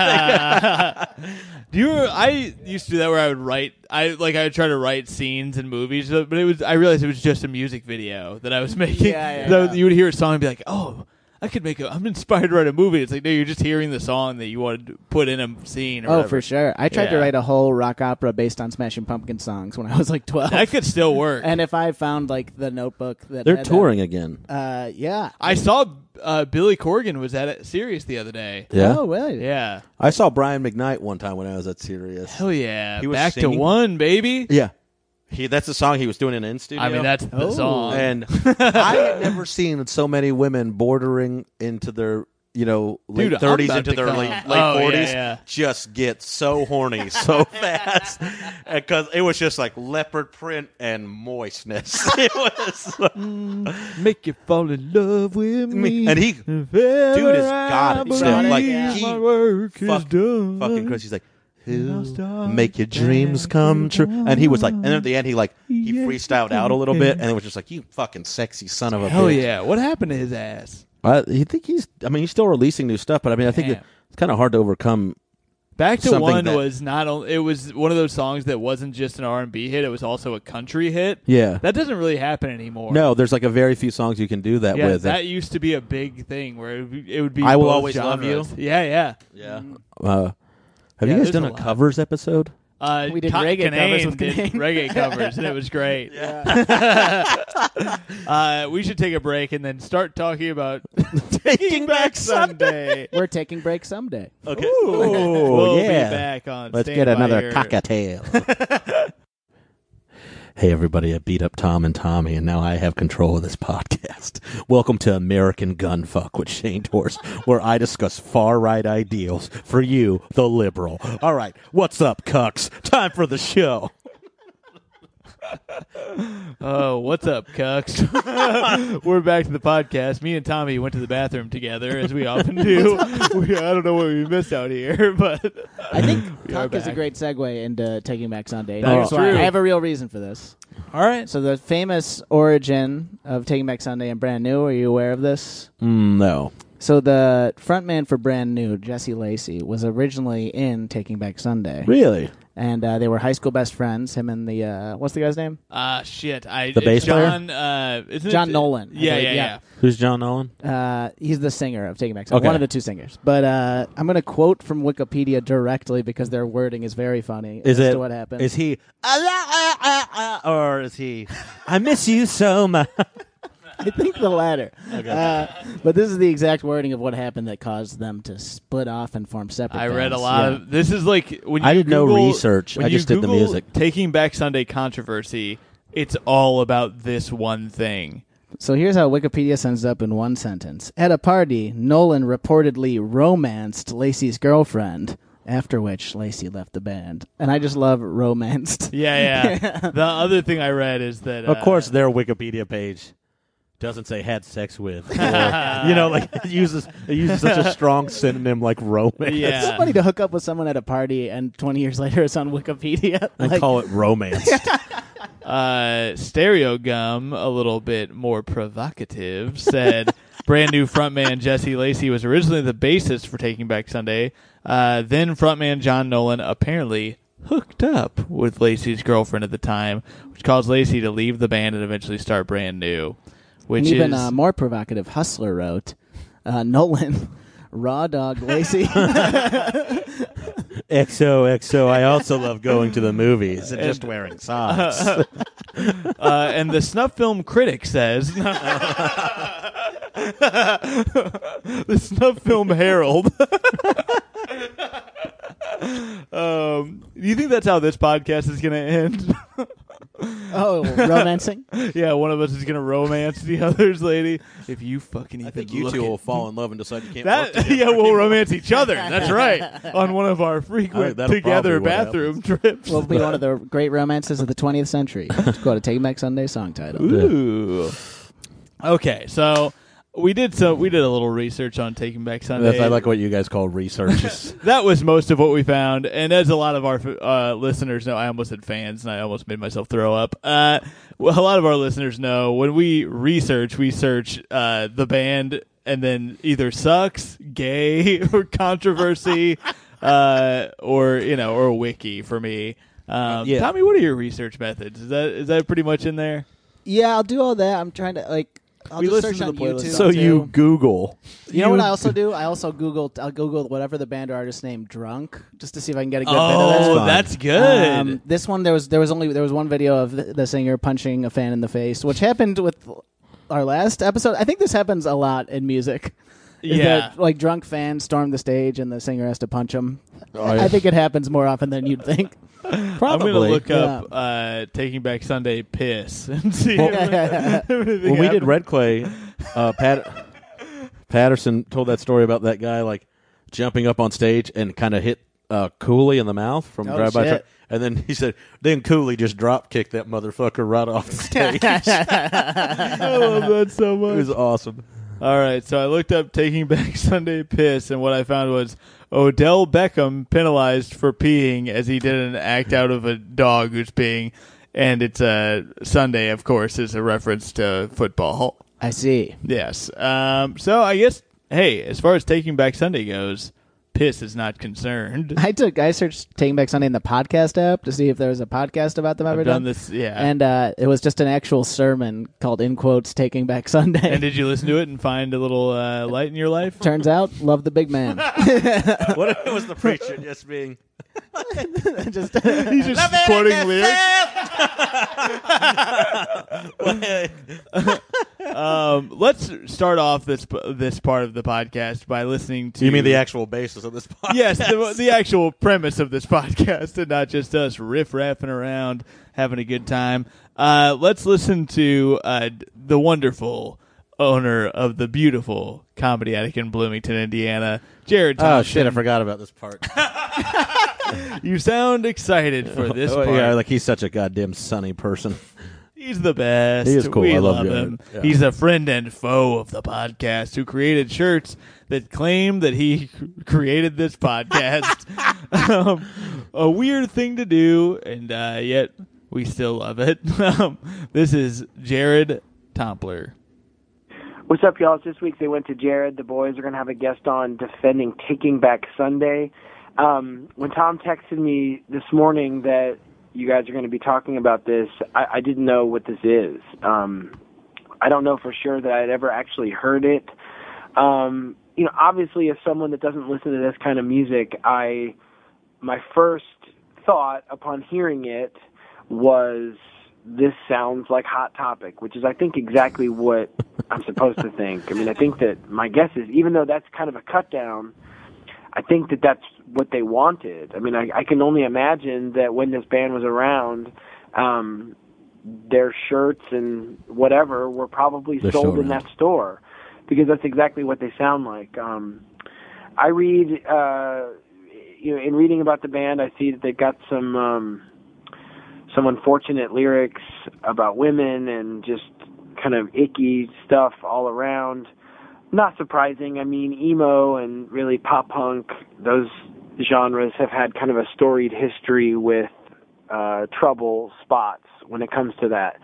I used to do that where I would write. I would try to write scenes in movies, but I realized it was just a music video that I was making. So you would hear a song and be like, "Oh, I'm inspired to write a movie." It's like, no, you're just hearing the song that you wanted to put in a scene. Or whatever. For sure. I tried to write a whole rock opera based on Smashing Pumpkins songs when I was like 12. That could still work. And if I found like the Notebook that They're had touring again. yeah. I saw Billy Corgan was at Sirius the other day. Yeah. Oh, really? Yeah. I saw Brian McKnight one time when I was at Sirius. Hell yeah. He was Back singing? to one, baby. Yeah. That's the song he was doing in studio. I mean, that's the song. And I had never seen so many women bordering into their, late Dude, I'm 30s about into to their come. late Oh, 40s yeah. just get so horny so fast. Because it was just like leopard print and moistness. It was Make you fall in love with me. And he, dude, has got it. Still, like, he my work is done. fucking Chris. He's like, he'll make your dreams come true. And he was like, and then at the end, he freestyled out a little bit, and it was just like, you fucking sexy son of a Hell bitch. yeah. What happened to his ass? He's still releasing new stuff, but I mean, I think Damn. it's kind of hard to overcome. Back to Something One that- was not only, it was one of those songs that wasn't just an R&B hit, it was also a country hit. Yeah. That doesn't really happen anymore. No, there's like a very few songs you can do that Yeah, with. that used to be a big thing where it would be I Will both Always Love genres. You? Yeah. yeah. Have Yeah, you guys there's done a a lot. covers episode? We did Cotton reggae covers Canane with did Canane. reggae covers, and it was great. We should take a break and then start talking about Taking Back Sunday. We're taking breaks someday. Okay. We'll yeah. be back on. Let's Stand get By another Your- cockatail. Hey, everybody, I beat up Tom and Tommy, and now I have control of this podcast. Welcome to American Gunfuck with Shane Torst, where I discuss far-right ideals for you, the liberal. All right, what's up, cucks? Time for the show. Oh, what's up, cucks? We're back to the podcast. Me and Tommy went to the bathroom together, as we often do. I don't know what we missed out here, but I think we are Cuck is a back. great segue into Taking Back Sunday. That's Here's why. true. I have a real reason for this. All right. So the famous origin of Taking Back Sunday and Brand New, are you aware of this? No. So the frontman for Brand New, Jesse Lacey, was originally in Taking Back Sunday. Really? And they were high school best friends, him and the, what's the guy's name? Shit. The bass John, isn't John it? Nolan, I Yeah, believe, yeah. Who's John Nolan? He's the singer of Taking Back Sunday, Okay. one of the two singers. But I'm going to quote from Wikipedia directly because their wording is very funny as to what happened. Is he, or is he, I miss you so much? I think the latter. But this is the exact wording of what happened that caused them to split off and form separate I read a bands. lot Yeah. of. This is like when you I did no Google- research. when I you just did the Google music. Taking Back Sunday controversy. It's all about this one thing. So here's how Wikipedia sums up in one sentence. At a party, Nolan reportedly romanced Lacey's girlfriend, after which Lacey left the band. And I just love romanced. Yeah. The other thing I read is that Of course, their Wikipedia page doesn't say had sex with. Or, it uses such a strong synonym like romance. Yeah. It's so funny to hook up with someone at a party and 20 years later it's on Wikipedia. And Like, call it romance. Stereo Gum, a little bit more provocative, said Brand New frontman Jesse Lacey was originally the bassist for Taking Back Sunday. Then frontman John Nolan apparently hooked up with Lacey's girlfriend at the time, which caused Lacey to leave the band and eventually start Brand New. Which and even is more provocative, Hustler wrote, Nolan, raw dog Lacey. XOXO, I also love going to the movies and just wearing socks. and the Snuff Film Critic says the Snuff Film Herald. Do you think that's how this podcast is going to end? Oh, romancing? Yeah, one of us is going to romance the other's lady. If you fucking even I think you look two at will fall in love and decide you can't work that, together. yeah, we'll romance each other. That's right. On one of our frequent that'll together probably what bathroom trips. Will be one of the great romances of the 20th century. To quote a Taking Back Sunday song title. Ooh. Okay, so we did a little research on Taking Back Sunday. I like what you guys call research. That was most of what we found, and as a lot of our listeners know, I almost said fans, and I almost made myself throw up. Well, a lot of our listeners know when we search the band, and then either sucks, gay, or controversy, or wiki for me. Tommy, what are your research methods? Is that pretty much in there? Yeah, I'll do all that. I'm trying to I'll We just listen search to on the playlist. YouTube. So too. you Google. You know what I also do? I'll Google whatever the band or artist name drunk just to see if I can get a good bit of that. Oh, that's good. This one there was one video of the singer punching a fan in the face, which happened with our last episode. I think this happens a lot in music. Yeah. That, drunk fans storm the stage and the singer has to punch them. Oh, yeah. I think it happens more often than you'd think. I'm going to look up Taking Back Sunday piss and see if When we did Red Clay, Patterson told that story about that guy jumping up on stage and kind of hit Cooley in the mouth from Drive By Truck. And then he said, then Cooley just drop kicked that motherfucker right off the stage. I love that so much. It was awesome. All right, so I looked up Taking Back Sunday piss, and what I found was Odell Beckham penalized for peeing as he did an act out of a dog who's peeing, and it's Sunday, of course, is a reference to football. I see. Yes. So I guess, hey, as far as Taking Back Sunday goes, piss is not concerned. I searched Taking Back Sunday in the podcast app to see if there was a podcast about them ever I've done this, yeah. And it was just an actual sermon called, in quotes, Taking Back Sunday. And did you listen to it and find a little light in your life? Turns out, love the big man. What if it was the preacher just being... He's just quoting lyrics. Let's start off this part of the podcast by listening to... You mean the actual basis of this podcast? Yes, the actual premise of this podcast, and not just us riff-raffing around, having a good time. Let's listen to the wonderful owner of the beautiful Comedy Attic in Bloomington, Indiana, Jared Thompson. Oh, shit, I forgot about this part. You sound excited for this part. Yeah, he's such a goddamn sunny person. He's the best. He is cool. We I love him. Yeah. He's a friend and foe of the podcast who created shirts that claim that he created this podcast. A weird thing to do, and yet we still love it. This is Jared Tompler. What's up, y'all? It's this week They Went to Jared. The boys are going to have a guest on defending Taking Back Sunday. When Tom texted me this morning that you guys are going to be talking about this, I didn't know what this is. I don't know for sure that I'd ever actually heard it. Obviously, as someone that doesn't listen to this kind of music, my first thought upon hearing it was, this sounds like Hot Topic, which is, I think, exactly what I'm supposed to think. I mean, I think that my guess is, even though that's kind of a cut down, I think that that's what they wanted. I mean, I can only imagine that when this band was around, their shirts and whatever were probably sold in that store, because that's exactly what they sound like. I read, in reading about the band, I see that they've got some unfortunate lyrics about women and just kind of icky stuff all around. Not surprising. I mean, emo and really pop punk, those genres have had kind of a storied history with trouble spots when it comes to that.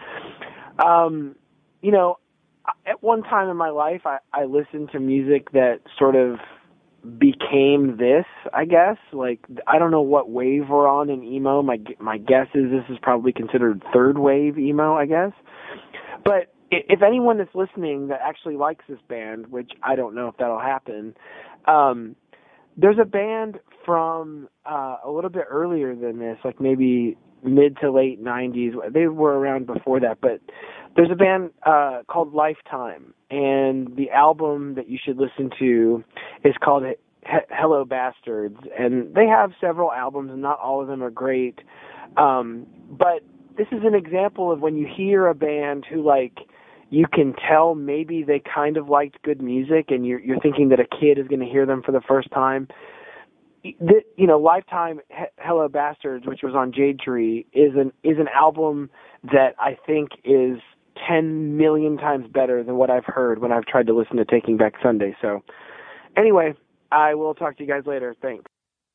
At one time in my life, I listened to music that sort of became this, I guess. I don't know what wave we're on in emo. My guess is this is probably considered third wave emo, I guess. But if anyone that's listening that actually likes this band, which I don't know if that'll happen, there's a band from a little bit earlier than this, like maybe mid to late 90s. They were around before that, but there's a band called Lifetime, and the album that you should listen to is called Hello Bastards, and they have several albums, and not all of them are great, but this is an example of when you hear a band who, you can tell maybe they kind of liked good music, and you're thinking that a kid is going to hear them for the first time. Lifetime Hello Bastards, which was on Jade Tree, is an album that I think is 10 million times better than what I've heard when I've tried to listen to Taking Back Sunday. So anyway, I will talk to you guys later. Thanks.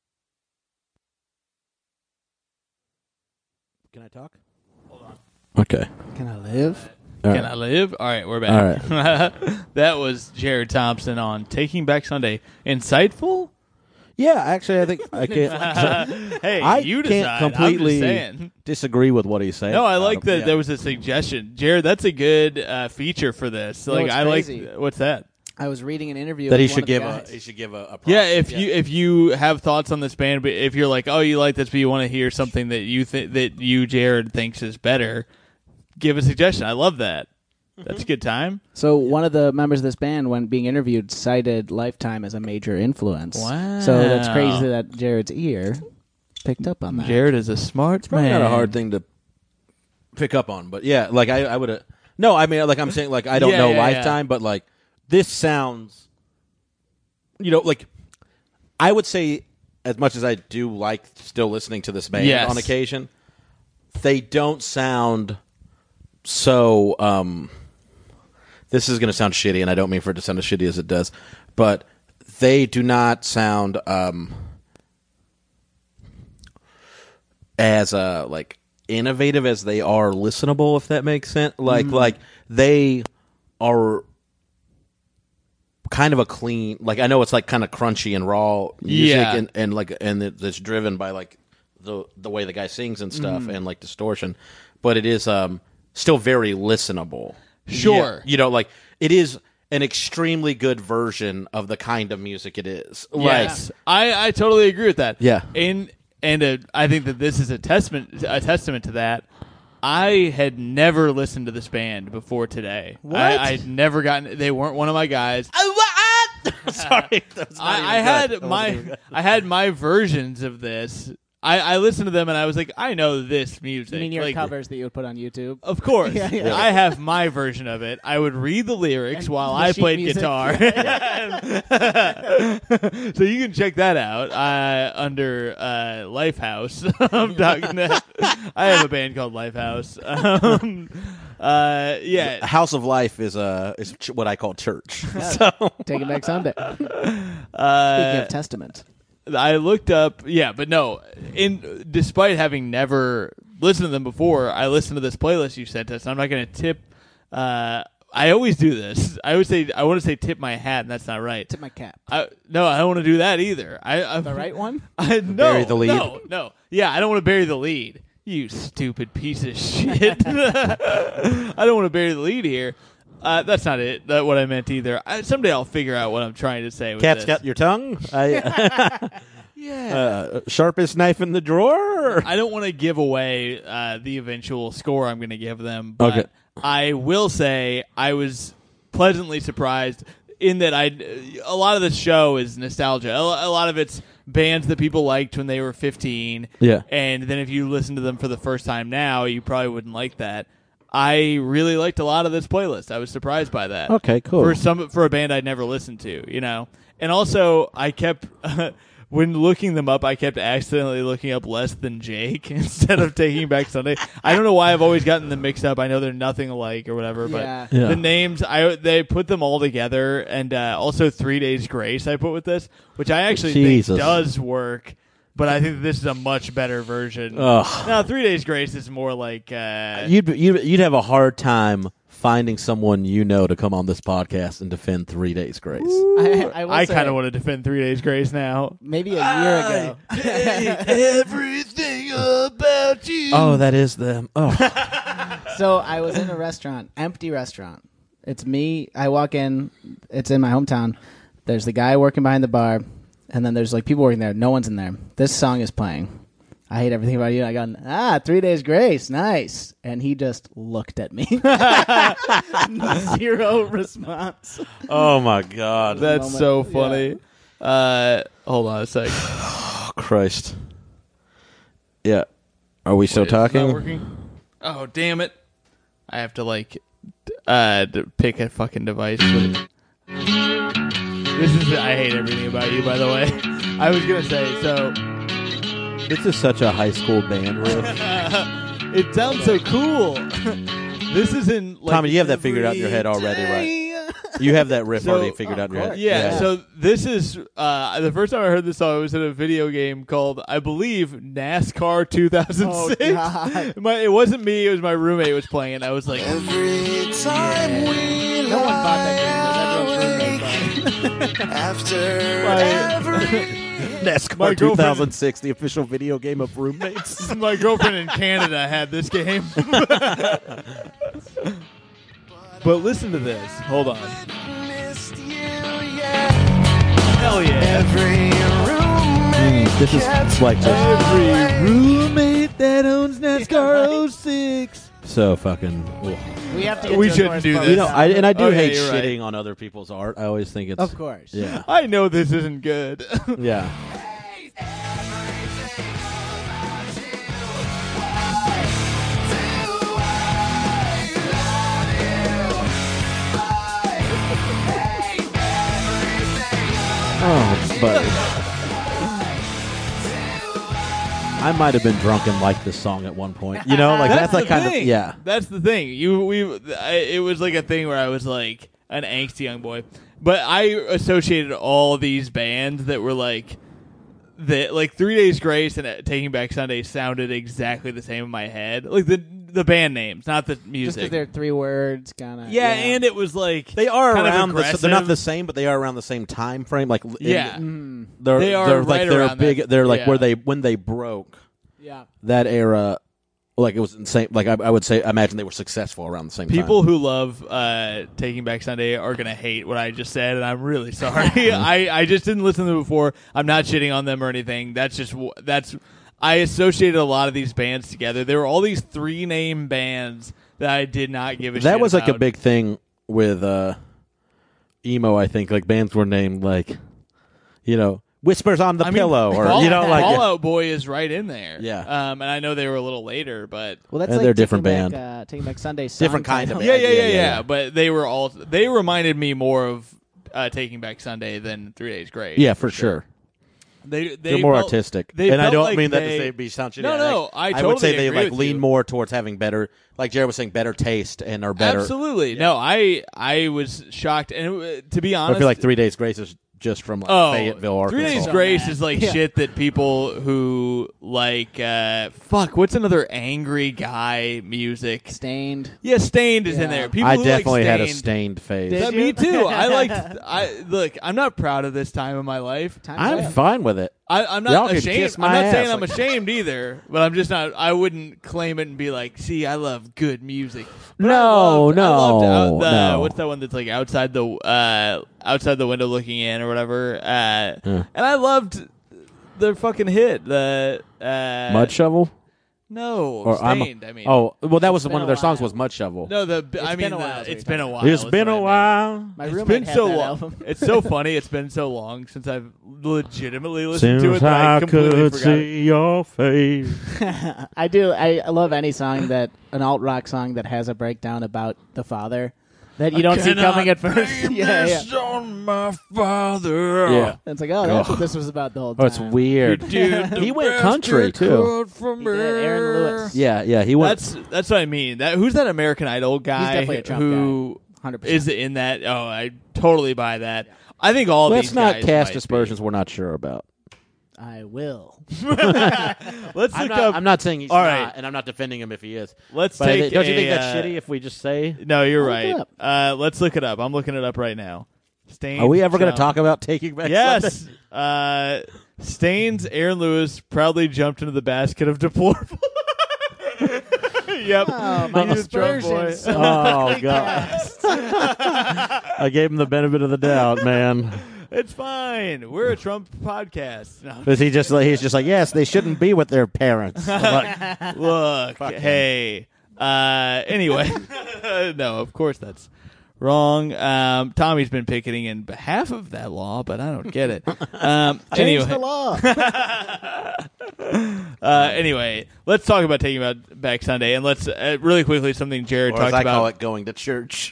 Can I talk? Hold on. Okay. Can I live? Can I live? All right, we're back. All right. That was Jared Thompson on Taking Back Sunday. Insightful? Yeah, actually, I think I can't. Hey, I you can't decide. completely I'm just saying. disagree with what he's saying. No, I like that Yeah. there was a suggestion. Jared, that's a good feature for this. You know what's crazy? What's that? I was reading an interview that with he one should of the give guys. he should give a prompt. Yeah, if you have thoughts on this band, but if you're like, oh, you like this, but you want to hear something that you Jared thinks is better, give a suggestion. I love that. That's a good time. So one of the members of this band, when being interviewed, cited Lifetime as a major influence. Wow. So that's crazy that Jared's ear picked up on that. Jared is a smart Probably man. not a hard thing to pick up on, but yeah, like I would have. No, I mean, like I'm saying, like I don't know Lifetime, but like this sounds, like I would say, as much as I do like still listening to this band on occasion, they don't sound so. This is going to sound shitty, and I don't mean for it to sound as shitty as it does, but they do not sound as like innovative as they are listenable, if that makes sense. Like they are kind of a clean. Like I know it's like kind of crunchy and raw music, and it's driven by like the way the guy sings and stuff, and like distortion, but it is still very listenable. Sure. Yeah, like it is an extremely good version of the kind of music it is. Yes, I totally agree with that. Yeah. And I think that this is a testament to that. I had never listened to this band before today. What? I'd never gotten. They weren't one of my guys. Sorry, I had my versions of this. I listened to them and I was like, I know this music. You mean your like, covers that you would put on YouTube? Of course. Yeah. I have my version of it. I would read the lyrics while I sheet played music. guitar. So you can check that out under Lifehouse.net. I have a band called Lifehouse. Yeah. House of Life is what I call church. So Taking Back Sunday. Speaking of Testament. I looked up, but no. Despite having never listened to them before, I listened to this playlist you sent us. I'm not going to tip. I always do this. I want to say tip my hat, and that's not right. Tip my cap. No, I don't want to do that either. The right one? No, bury the lead? No. Yeah, I don't want to bury the lead. You stupid piece of shit. I don't want to bury the lead here. That's not it. That's what I meant either. Someday I'll figure out what I'm trying to say with cat's this. got your tongue. Sharpest knife in the drawer. I don't want to give away the eventual score I'm going to give them, but Okay. I will say I was pleasantly surprised in that a lot of the show is nostalgia. A lot of it's bands that people liked when they were 15. Yeah. And then if you listen to them for the first time now, you probably wouldn't like that. I really liked a lot of this playlist. I was surprised by that. Okay, cool. For a band I'd never listened to, And also, I kept when looking them up, I kept accidentally looking up Less Than Jake instead of Taking Back Sunday. I don't know why I've always gotten them mixed up. I know they're nothing alike or whatever, but the names they put them all together, and also 3 Days Grace I put with this, which I actually think does work. But I think this is a much better version. Now, 3 Days Grace is more like you'd have a hard time finding someone to come on this podcast and defend 3 Days Grace. I kind of want to defend 3 Days Grace now. Maybe a year ago. Everything about you. Oh, that is them. Oh, So I was in a restaurant, empty restaurant. It's me. I walk in. It's in my hometown. There's the guy working behind the bar. And then there's like people working there. No one's in there. This song is playing. I Hate Everything About You. I go, 3 Days Grace. Nice. And he just looked at me. Zero response. oh my God. That's so funny. Hold on a sec. Oh, Christ. Yeah. Are we still Wait, is it not talking? working? Oh, damn it. I have to pick a fucking device. This is I Hate Everything About You, by the way. I was going to say, so This is such a high school band riff. it sounds so cool. This isn't like Tommy, you have that figured out in your head already, right? You have that riff already figured out in your head. Yeah, so this is the first time I heard this song was in a video game called, I believe, NASCAR 2006. Oh, God. It wasn't me, it was my roommate who was playing it. I was like, Every time we No one bought that game. It was everyone's roommate. after NASCAR My girlfriend- 2006, the official video game of roommates. my girlfriend in Canada had this game. But listen to this. Hold on. missed you, yeah. Hell yeah. Every roommate This is like Every roommate that owns NASCAR 06. so fucking. Ugh. We have to get We to a shouldn't chorus do part. this. You know, I do Okay, hate you're right. shitting on other people's art. I always think it's Of course. Yeah, I know this isn't good. yeah. Oh, buddy. I might have been drunk and liked this song at one point. You know, like that's like the kind thing. of yeah. That's the thing. It was like a thing where I was like an angsty young boy, but I associated all these bands that were like that. Like 3 Days Grace and Taking Back Sunday sounded exactly the same in my head. Like the band names, not the Just music. because they're 3 words, kind of. yeah, and it was like They are kind of around. They're not aggressive. the same, but they are around the same time frame. Like Yeah. they're They are they're right like they're around big. that. They're like Yeah. where when they broke Yeah. that era. Like it was insane. Like I would say, I imagine they were successful around the same time. People who love Taking Back Sunday are going to hate what I just said, and I'm really sorry. I just didn't listen to them before. I'm not shitting on them or anything. I associated a lot of these bands together. There were all these 3-name bands that I did not give a shit That was like a about. big thing with emo. I think like bands were named like, Whispers on the Pillow, or Fall Out Boy is right in there. Yeah. And I know they were a little later, but Well, that's And like they're a different Taking band. Back, Taking Back Sunday. Different kind of song band. title. yeah. But they were all they reminded me more of Taking Back Sunday than 3 Days Grace. yeah, for sure. They're They're more artistic, they and I felt don't like mean that they- to say be sound shitty. No, I would totally say they agree like with lean you. more towards having better, like Jared was saying, better taste and are better. Absolutely. No, I was shocked, and to be I honest, feel like 3 Days Grace is just from like Fayetteville, Arkansas. 3 Days So Grace mad. is like Yeah. shit that people who like what's another angry guy music? Stained. Yeah, Stained is in Yeah. there. People I who definitely like had a Stained- Stained phase. Did Me you? too. Look, I'm not proud of this time of my life. Time's I'm up. fine with it. I'm Y'all not can ashamed. kiss I'm my not ass. saying I'm ashamed either, but I'm just not. I wouldn't claim it and be like, "See, I love good music." But I loved no. What's that one that's like outside the window looking in or whatever? And I loved the fucking hit, the Mud Shovel? No, Or Stained. I mean, Oh, well, that was been one a of their songs while. was Mud Shovel. no, It's been a while, is what it's you're been a talking while. It's is been what a I meant. while. My It's roommate been had so that long. album. It's so funny. It's been so long since I've legitimately listened to it Since that I I completely could forgot it. see your face. I do. I love any song an alt rock song that has a breakdown about the father that you don't see coming at first. yeah. on my father. Yeah. It's like, oh, that's what this was about the whole Oh, time. it's weird. He went country, too. He did. Aaron Lewis. Yeah, he went. That's what I mean. Who's that American Idol guy definitely a Trump who guy. 100%. is in that? Oh, I totally buy that. I think all Let's these not guys cast might aspersions we're not sure about. I will. be. Let's I'm look not, up. I'm not saying he's All not, right. and I'm not defending him if he is. Let's But take. don't you think a, that's shitty if we just say? No, you're Look it right. up. Let's look it up. I'm looking it up right now. Stained. Are we ever going to jump. talk about Taking Back Sunday? Yes. Stain's Aaron Lewis proudly jumped into the basket of deplorable. Yep. Oh, my He's a Trump boy. aspersions. So Oh, God. I gave him the benefit of the doubt, man. It's fine. We're a Trump podcast. No. Because he's just like, yes, they shouldn't be with their parents. I'm like, Look, hey. Anyway, no, of course that's wrong. Tommy's been picketing in behalf of that law, but I don't get it. change Anyway, the law. anyway, let's talk about Taking Back Sunday, and let's really quickly something Jared or talked as I about. call it, going to church.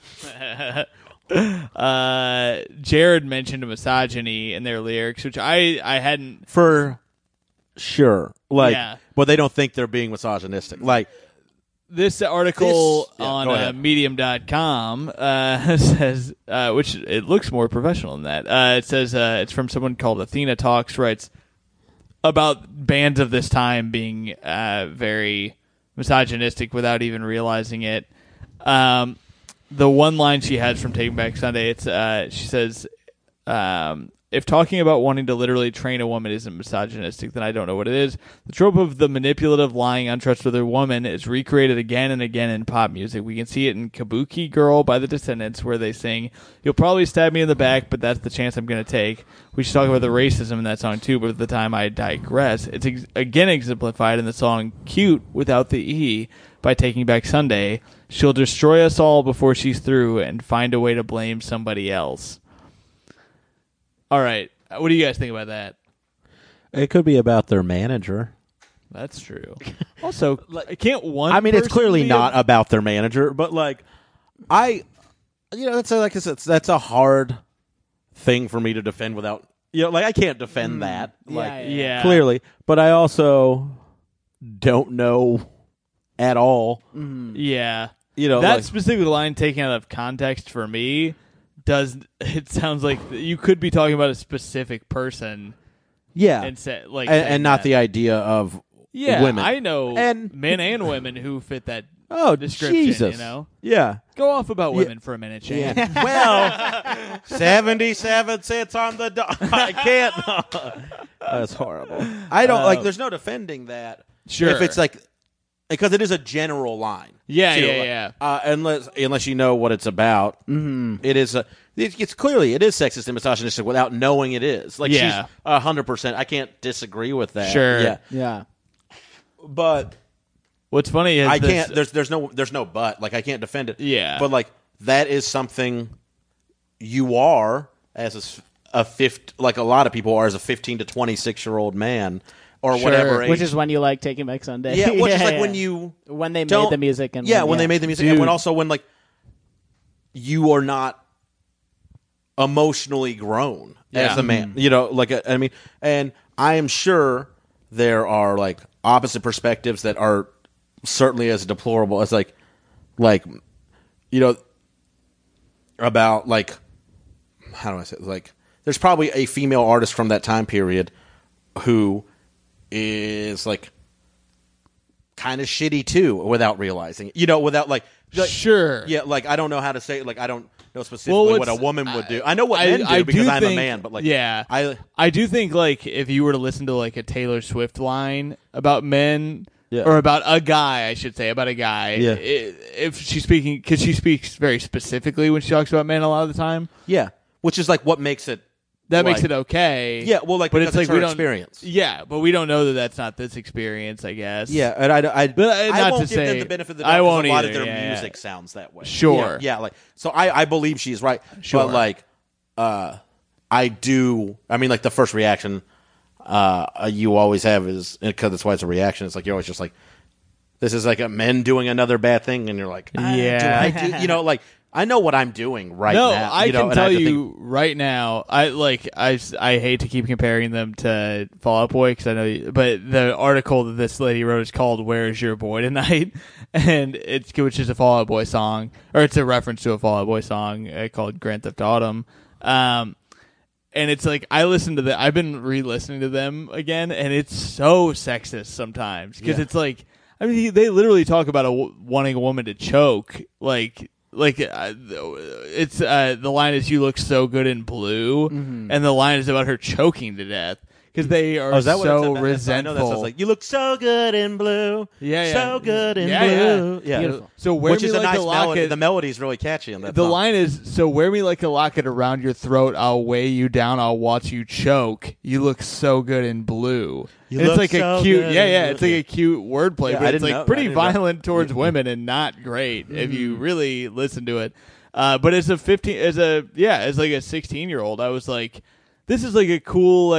Jared mentioned misogyny in their lyrics, which I hadn't. For sure. Like, Yeah. but they don't think they're being misogynistic. Like, This article Go on ahead. Medium.com says, which it looks more professional than that. It says it's from someone called Athena Talks, writes about bands of this time being very misogynistic without even realizing it. The one line she has from Taking Back Sunday, she says, if talking about wanting to literally train a woman isn't misogynistic, then I don't know what it is. The trope of the manipulative, lying, untrustworthy woman is recreated again and again in pop music. We can see it in Kabuki Girl by the Descendants, where they sing, "You'll probably stab me in the back, but that's the chance I'm going to take." We should talk about the racism in that song, too, but at the time I digress. It's again exemplified in the song Cute without the E by Taking Back Sunday. She'll destroy us all before she's through and find a way to blame somebody else. All right. What do you guys think about that? It could be about their manager. That's true. Also, can't one I mean, it's person clearly be not about their manager, but that's a hard thing for me to defend without, I can't defend that. Yeah. Clearly, but I also don't know at all. Yeah. That specific line taken out of context for me it sounds like you could be talking about a specific person. Yeah. And say, and not the idea of women. I know And- men and women who fit that Oh, description, Jesus. Yeah. Go off about women for a minute, Shane. Well, 77 cents on the dollar. I can't. That's horrible. I don't there's no defending that. Sure. If it's because it is a general line. Yeah, too. yeah. Unless you know what it's about. It is it's clearly it is sexist and misogynistic without knowing it is. She's 100%. I can't disagree with that. Sure. Yeah. But what's funny is I can't. There's no but. I can't defend it. Yeah. But that is something you are as a lot of people are as a 15 to 26-year-old man or whatever age. Which is when you like Taking Back Sunday. Yeah. Which is when they made the music and when they made the music and when you are not emotionally grown as a man. And I am sure there are opposite perspectives that are certainly as deplorable as about how do I say it? There's probably a female artist from that time period who is kind of shitty too without realizing it. Without sure. Yeah, I don't know how to say it. I don't know specifically what a woman would do. I know what men do because I'm a man, but I do think if you were to listen to a Taylor Swift line about men or about a guy, I should say about a guy, if she's speaking, because she speaks very specifically when she talks about men a lot of the time. Yeah, which is what makes it. That makes it okay. Yeah, well, but because it's her we don't experience. Yeah, but we don't know that that's not this experience, I guess. Yeah, and I not won't to give them say the benefit of the doubt. I won't a lot either, of their yeah, music sounds that way. Sure. Yeah. So I believe she's right. Sure. But I do. I mean, the first reaction you always have is because that's why it's a reaction. It's you're always just this is a men doing another bad thing, and you're yeah. I know what I'm doing right no, now. I can tell you right now. I hate to keep comparing them to Fall Out Boy because I know, but the article that this lady wrote is called "Where's Your Boy Tonight," and which is a Fall Out Boy song, or it's a reference to a Fall Out Boy song called "Grand Theft Autumn." And it's I listen to I've been re-listening to them again, and it's so sexist sometimes because it's I mean they literally talk about wanting a woman to choke it's the line is "You look so good in blue," and the line is about her choking to death because they are so resentful. I know that "You look so good in blue." Yeah, so good in blue. Yeah. Beautiful. So wear which me is a like nice a locket. melody. The melody is really catchy in that. The song. line is, "So wear me like a locket around your throat. I'll weigh you down. I'll watch you choke. You look so good in blue." You and look it's so a cute, good yeah. in It's blue. a cute wordplay, Yeah, I but it's didn't know- I pretty didn't know. violent towards women and not great if you really listen to it. But as a 16-year-old, I was this is a cool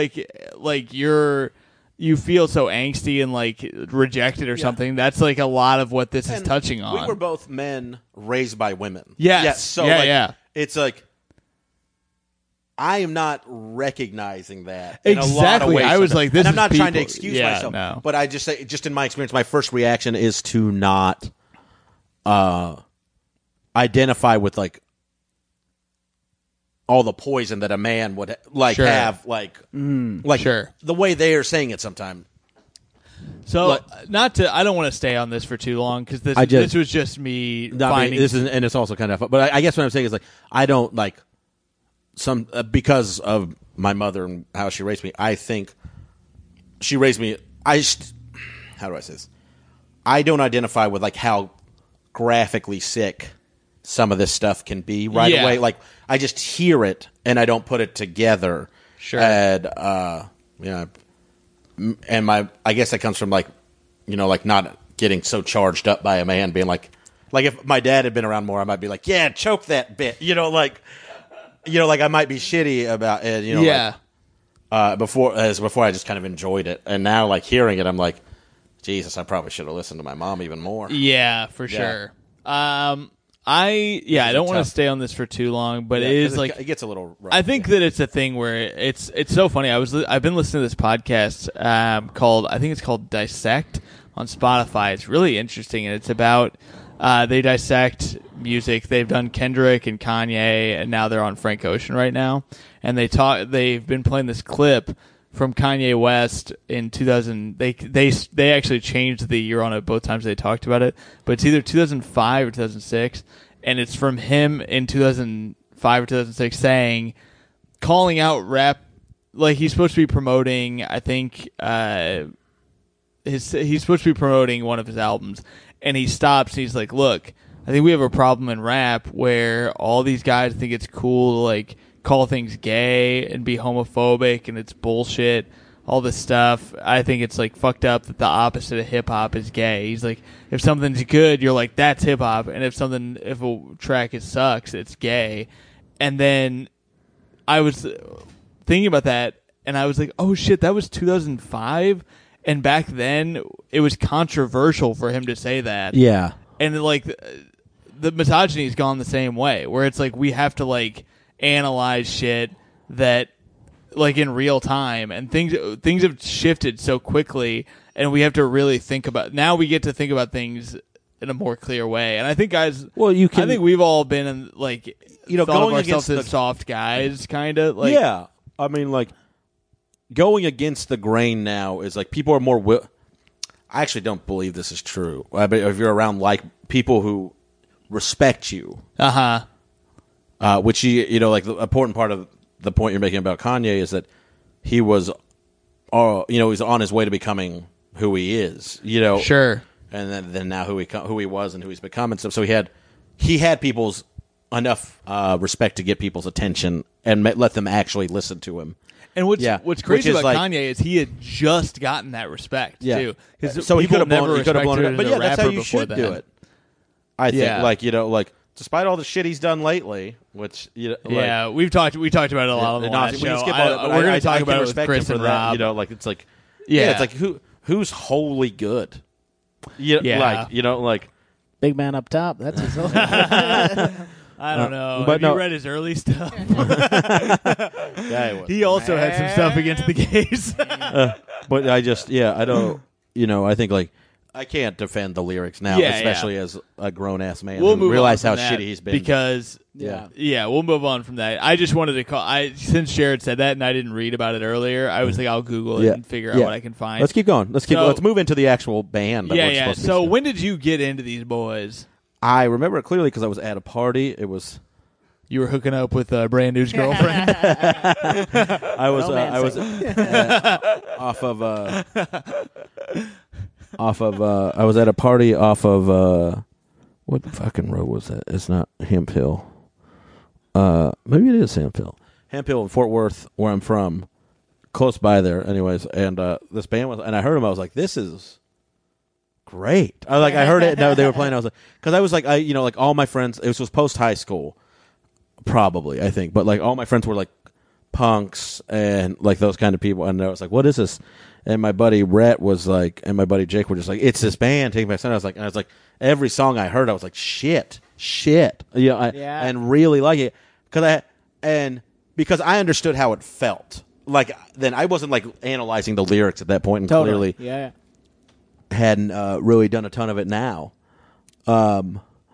you feel so angsty and rejected or something. That's a lot of what this is touching on. We were both men raised by women. Yes. So Yeah. it's I am not recognizing that in a lot of Exactly. ways. I was like, this and I'm is not trying to people- excuse yeah, myself, no. but I just say, just in my experience, my first reaction is to not identify with like all the poison that a man would like Sure. have, like Sure. the way they are saying it sometimes. So, Like- I don't want to stay on this for too long because this I just- this was just me No, I mean, finding. this is, and it's also kind of fun. But I guess what I'm saying is like I don't like some because of my mother and how she raised me. I think she raised me. How do I say this? I don't identify with like how graphically sick some of this stuff can be right Yeah. away. Like I just hear it and I don't put it together. Sure. And and I guess that comes from like, like not getting so charged up by a man being like if my dad had been around more, I might be like, yeah, choke that bit, like I might be shitty about it, yeah. before I just kind of enjoyed it, and now like hearing it, I'm like, Jesus, I probably should have listened to my mom even more. Yeah, for sure. I don't want to stay on this for too long, but Yeah, it is 'cause like it gets a little rough. I think that it's a thing where it's so funny. I've been listening to this podcast called Dissect on Spotify. It's really interesting, and it's about they dissect music. They've done Kendrick and Kanye, and now they're on Frank Ocean right now. And they've been playing this clip from Kanye West in 2000. They actually changed the year on it both times they talked about it, but it's either 2005 or 2006, and it's from him in 2005 or 2006 calling out rap, like he's supposed to be promoting, I think he's supposed to be promoting one of his albums, and he stops and he's like, look, I think we have a problem in rap where all these guys think it's cool to like call things gay and be homophobic, and it's bullshit, all this stuff. I think it's like fucked up that the opposite of hip hop is gay. He's like, if something's good, you're like, that's hip hop, and if a track sucks, it's gay. And then I was thinking about that, and I was like, oh shit, that was 2005, and back then it was controversial for him to say that. Yeah. And like the misogyny's gone the same way, where it's like we have to like analyze shit that like in real time, and things have shifted so quickly, and we have to really think about. Now we get to think about things in a more clear way, and I think guys. Well, I think we've all been in like thought going of ourselves against as soft guys, kind of like yeah. I mean, like going against the grain now is like people are more. I actually don't believe this is true. I mean, if you're around like people who respect you, which like the important part of the point you're making about Kanye is that he was, he's on his way to becoming who he is. Sure. And then now who he was and who he's become and stuff. So he had people's enough respect to get people's attention and let them actually listen to him. And what's crazy Which is about like, Kanye is he had just gotten that respect too. So he could have never blown it up. But yeah, that's how you before should then. do it. I think, Yeah. like despite all the shit he's done lately, which Yeah, we talked about it a lot on the last we show. can skip all that, but We're going I to talk can about it with respect Chris him and for that. Rob. Like it's like Yeah. it's like who's wholly good. Yeah. Like Big man up top. That's his own. I don't know. but Have no. you read his early stuff? yeah, He also had some stuff against the gays. but I just I don't I think like I can't defend the lyrics now, Yeah, especially as a grown ass man We'll who move realize on how from that shitty he's been. because yeah. we'll move on from that. I just wanted to call. Since Jared said that and I didn't read about it earlier, I was like, I'll Google it and figure out what I can find. Let's keep going. Let's move into the actual band. That we're Yeah. supposed to be So doing. when did you get into these boys? I remember it clearly because I was at a party. It was You were hooking up with Brand New's girlfriend. I was I was at a party off of what fucking road was that? It's not Hemp Hill. Maybe it is Hemp Hill. Hemp Hill in Fort Worth, where I'm from, close by there. Anyways, and this band was, and I heard them. I was like, this is great. I heard it. No, they were playing. I was like, because I was like, like all my friends. It was post high school, probably I think, but like all my friends were like punks and like those kind of people, and I was like, what is this? And my buddy Rhett was like, and my buddy Jake were just like, it's this band Taking Back Sunday. I was like, every song I heard, I was like, shit, and really like it because I understood how it felt. Like then I wasn't like analyzing the lyrics at that point, and clearly hadn't really done a ton of it now.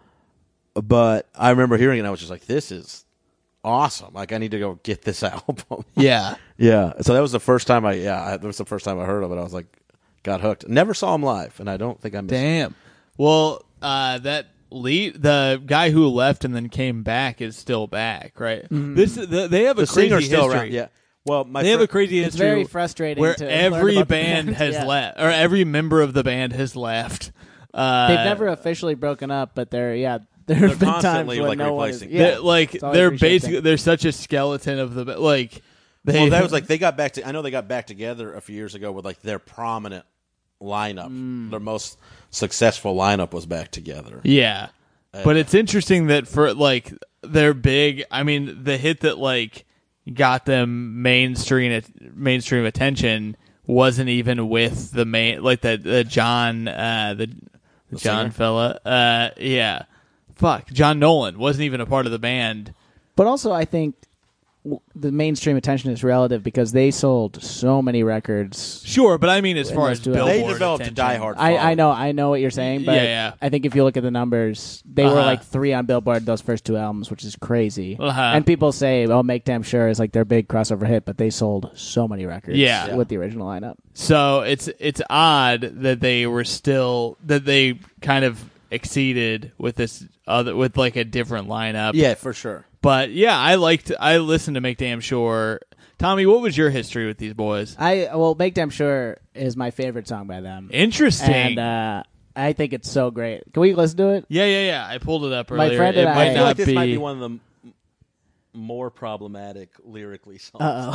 But I remember hearing it, and I was just like, this is awesome. Like, I need to go get this album. Yeah. Yeah. So that was the first time I heard of it. I was like, got hooked. Never saw him live, and I don't think I missed it. Damn. Well, the guy who left and then came back is still back, right? They have a The crazy singer's still history. around. Yeah. Well, They have a crazy It's history. very frustrating where to learn every about the band band. has Yeah. left, or every member of the band has left. They've never officially broken up, but there have been times constantly, when like, no one is. replacing. Yeah, They're always basically reshifting. they're such a skeleton of the like. They, Well, that was like they got back to. I know they got back together a few years ago with like their prominent lineup. Their most successful lineup was back together. yeah. But it's interesting that for like their big, I mean, the hit that like got them mainstream attention wasn't even with the main, like the John the John singer? fella. Yeah. Fuck. John Nolan wasn't even a part of the band. But also, I think the mainstream attention is relative because they sold so many records. Sure, but I mean, as far let's as do it. Billboard They developed attention. a diehard. I know what you're saying, but Yeah. I think if you look at the numbers, they were Uh-huh. like 3 on Billboard those first 2 albums, which is crazy. Uh-huh. And people say, "Oh, Make Damn Sure" is like their big crossover hit, but they sold so many records Yeah. with the original lineup. So it's odd that they kind of exceeded with this other with like a different lineup. Yeah, for sure. But yeah, I listened to Make Damn Sure. Tommy, what was your history with these boys? Make Damn Sure is my favorite song by them. Interesting. And I think it's so great. Can we listen to it? Yeah. I pulled it up My earlier. friend it and I- might I feel not like this be. might be one of the more problematic lyrically songs. All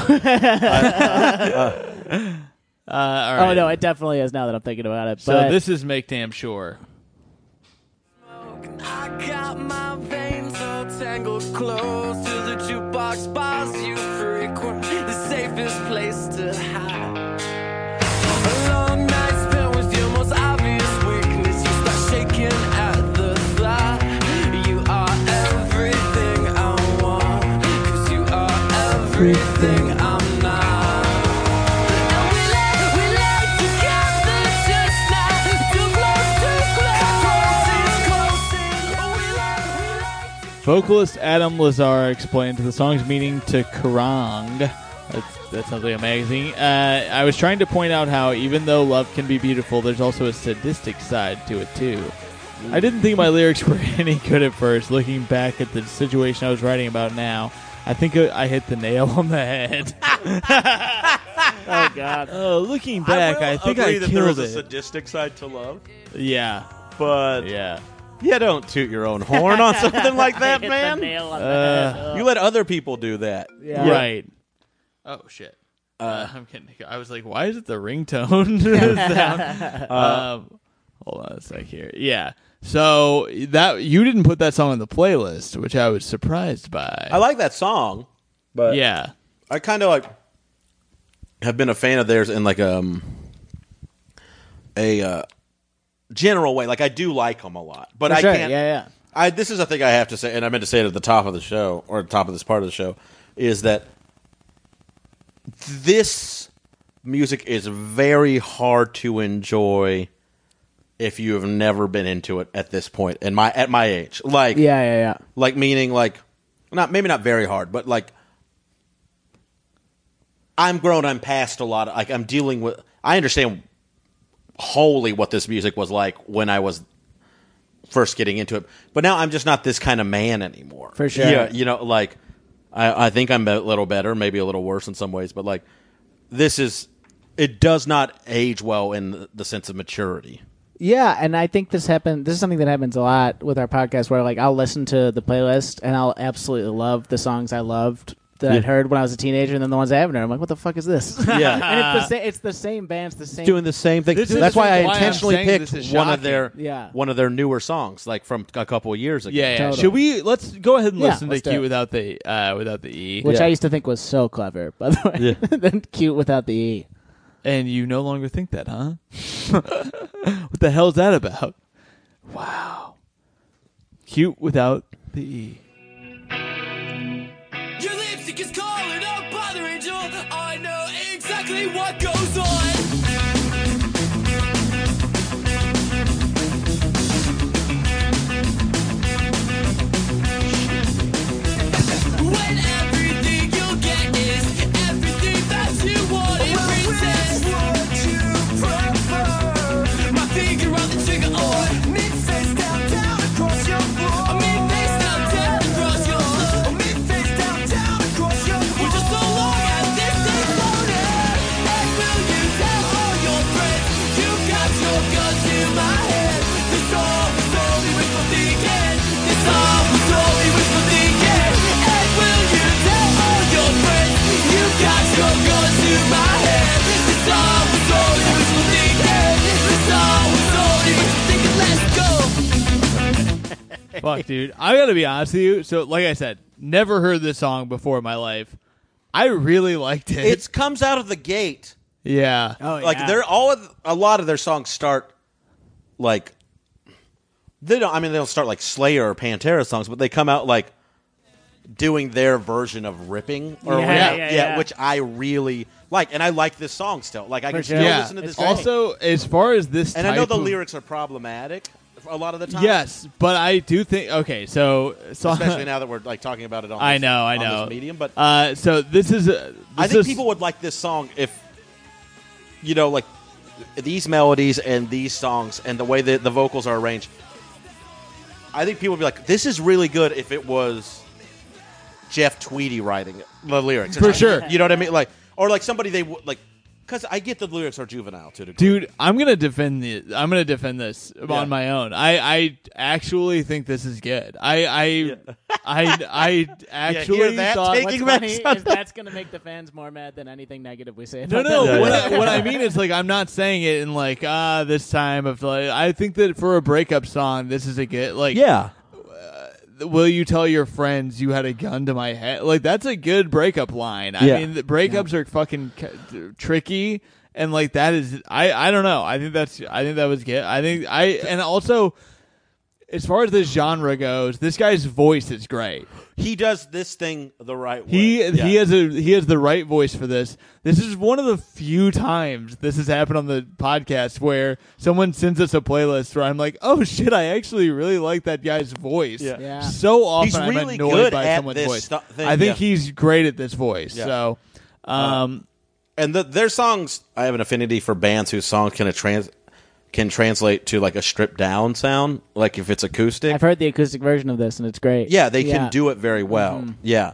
right. Oh no, it definitely is. Now that I'm thinking about it, So but this is Make Damn Sure. I got my veins all tangled close to the jukebox bars you frequent, the safest place to hide. A long night spent with your most obvious weakness. You start shaking at the thought. You are everything I want, 'cause you are everything I'm not. And we lay together just now, too close. Vocalist Adam Lazar explained the song's meaning to Kerrang. That sounds like a magazine. I was trying to point out how even though love can be beautiful, there's also a sadistic side to it too. I didn't think my lyrics were any good at first. Looking back at the situation I was writing about now, I think I hit the nail on the head. oh god, Looking back, I think I killed it. sadistic side to love, Yeah, but yeah. you don't toot your own horn on something like that, hit man. the nail on the head. You let other people do that. Yeah. Right. Oh shit. I'm kidding. I was like, why is it the ringtone sound? Hold on a sec here. Yeah. So that you didn't put that song on the playlist, which I was surprised by. I like that song, but Yeah. I kind of like have been a fan of theirs in like a general way. Like I do like them a lot, but I Sure, can't. yeah. This is a thing I have to say, and I meant to say it at the top of the show, or the top of this part of the show, is that this music is very hard to enjoy if you have never been into it at this point at my age. Like, Yeah. like meaning like maybe not very hard, but like I'm grown. I'm past a lot. Like I'm dealing with. I understand wholly what this music was like when I was first getting into it, but now I'm just not this kind of man anymore. For sure. Yeah, like I think I'm a little better, maybe a little worse in some ways, but like it does not age well in the sense of maturity. Yeah, and I think this is something that happens a lot with our podcast where like I'll listen to the playlist and I'll absolutely love the songs I loved that I'd heard when I was a teenager, and then the ones I haven't heard, I'm like, what the fuck is this? Yeah. And it's the same bands, the same Doing the same thing. This is That's why I why I'm intentionally saying picked this is one of shocking. their Yeah. one of their newer songs, like from a couple of years ago. Yeah. Totally. Should we? Let's go ahead and Yeah, listen to let's do Cute it. without the E. which Yeah. I used to think was so clever, by the way. Then Cute without the E. And you no longer think that, huh? What the hell is that about? Wow. Cute without the E. Your lipstick is calling up Father Angel. I know exactly what goes on. Fuck, dude. I gotta be honest with you. So, like I said, never heard this song before in my life. I really liked it. It comes out of the gate. Yeah. Oh, Like yeah. a lot of their songs start like they don't start like Slayer or Pantera songs, but they come out like doing their version of ripping or Yeah. which I really like, and I like this song still. Like I can sure. still Yeah. listen to this It's song. also, as far as this and I know type the of- lyrics are problematic a lot of the time. Yes, but I do think, okay, so Especially now that we're like talking about it on I this, know. on this medium, but so this is I think people would like this song if like these melodies and these songs and the way that the vocals are arranged. I think people would be like, this is really good if it was Jeff Tweedy writing the lyrics. For sure. You know what I mean? Like, or like somebody they would like, because I get the lyrics are juvenile to a degree. Dude, I'm gonna defend this on my own. I actually think this is good. I actually hear that? thought. Taking What's back funny is that's going to make the fans more mad than anything negative we say No, about no. them. What I mean is, like, I'm not saying it in like this time of like. I think that for a breakup song, this is a good like. Yeah. Will you tell your friends you had a gun to my head? Like, that's a good breakup line. I Yeah. mean, the breakups are fucking tricky, and like that is. I don't know. I think that was good. And also, as far as this genre goes, this guy's voice is great. He does this thing the right way. He has the right voice for this. This is one of the few times this has happened on the podcast where someone sends us a playlist where I'm like, oh shit, I actually really like that guy's voice. Yeah. Yeah. So often He's I'm really annoyed good by at someone's this voice. thing, I think yeah. he's great at this voice. Yeah. So, and their songs, I have an affinity for bands whose songs can translate to like a stripped down sound, like if it's acoustic. I've heard the acoustic version of this, and it's great. Yeah, they can do it very well. Mm-hmm. Yeah.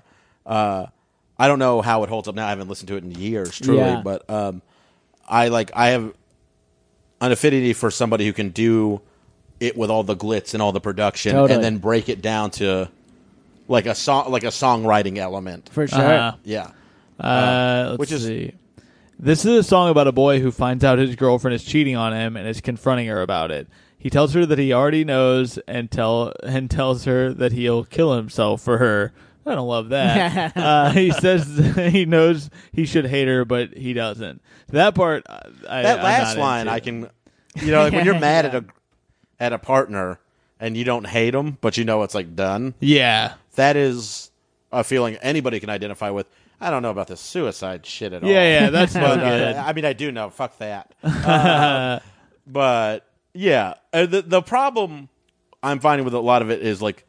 I don't know how it holds up now. I haven't listened to it in years, truly, Yeah. but I have an affinity for somebody who can do it with all the glitz and all the production Totally. and then break it down to like a songwriting element. For sure. Yeah. let's which is- see. This is a song about a boy who finds out his girlfriend is cheating on him and is confronting her about it. He tells her that he already knows and tells her that he'll kill himself for her. I don't love that. He says he knows he should hate her, but he doesn't. That part, That last line, I can, like when you're mad at a partner and you don't hate them, but you know it's like done. Yeah. That is a feeling anybody can identify with. I don't know about this suicide shit at all. Yeah, that's no But, good. I mean, I do know. Fuck that. But yeah, the problem I'm finding with a lot of it is like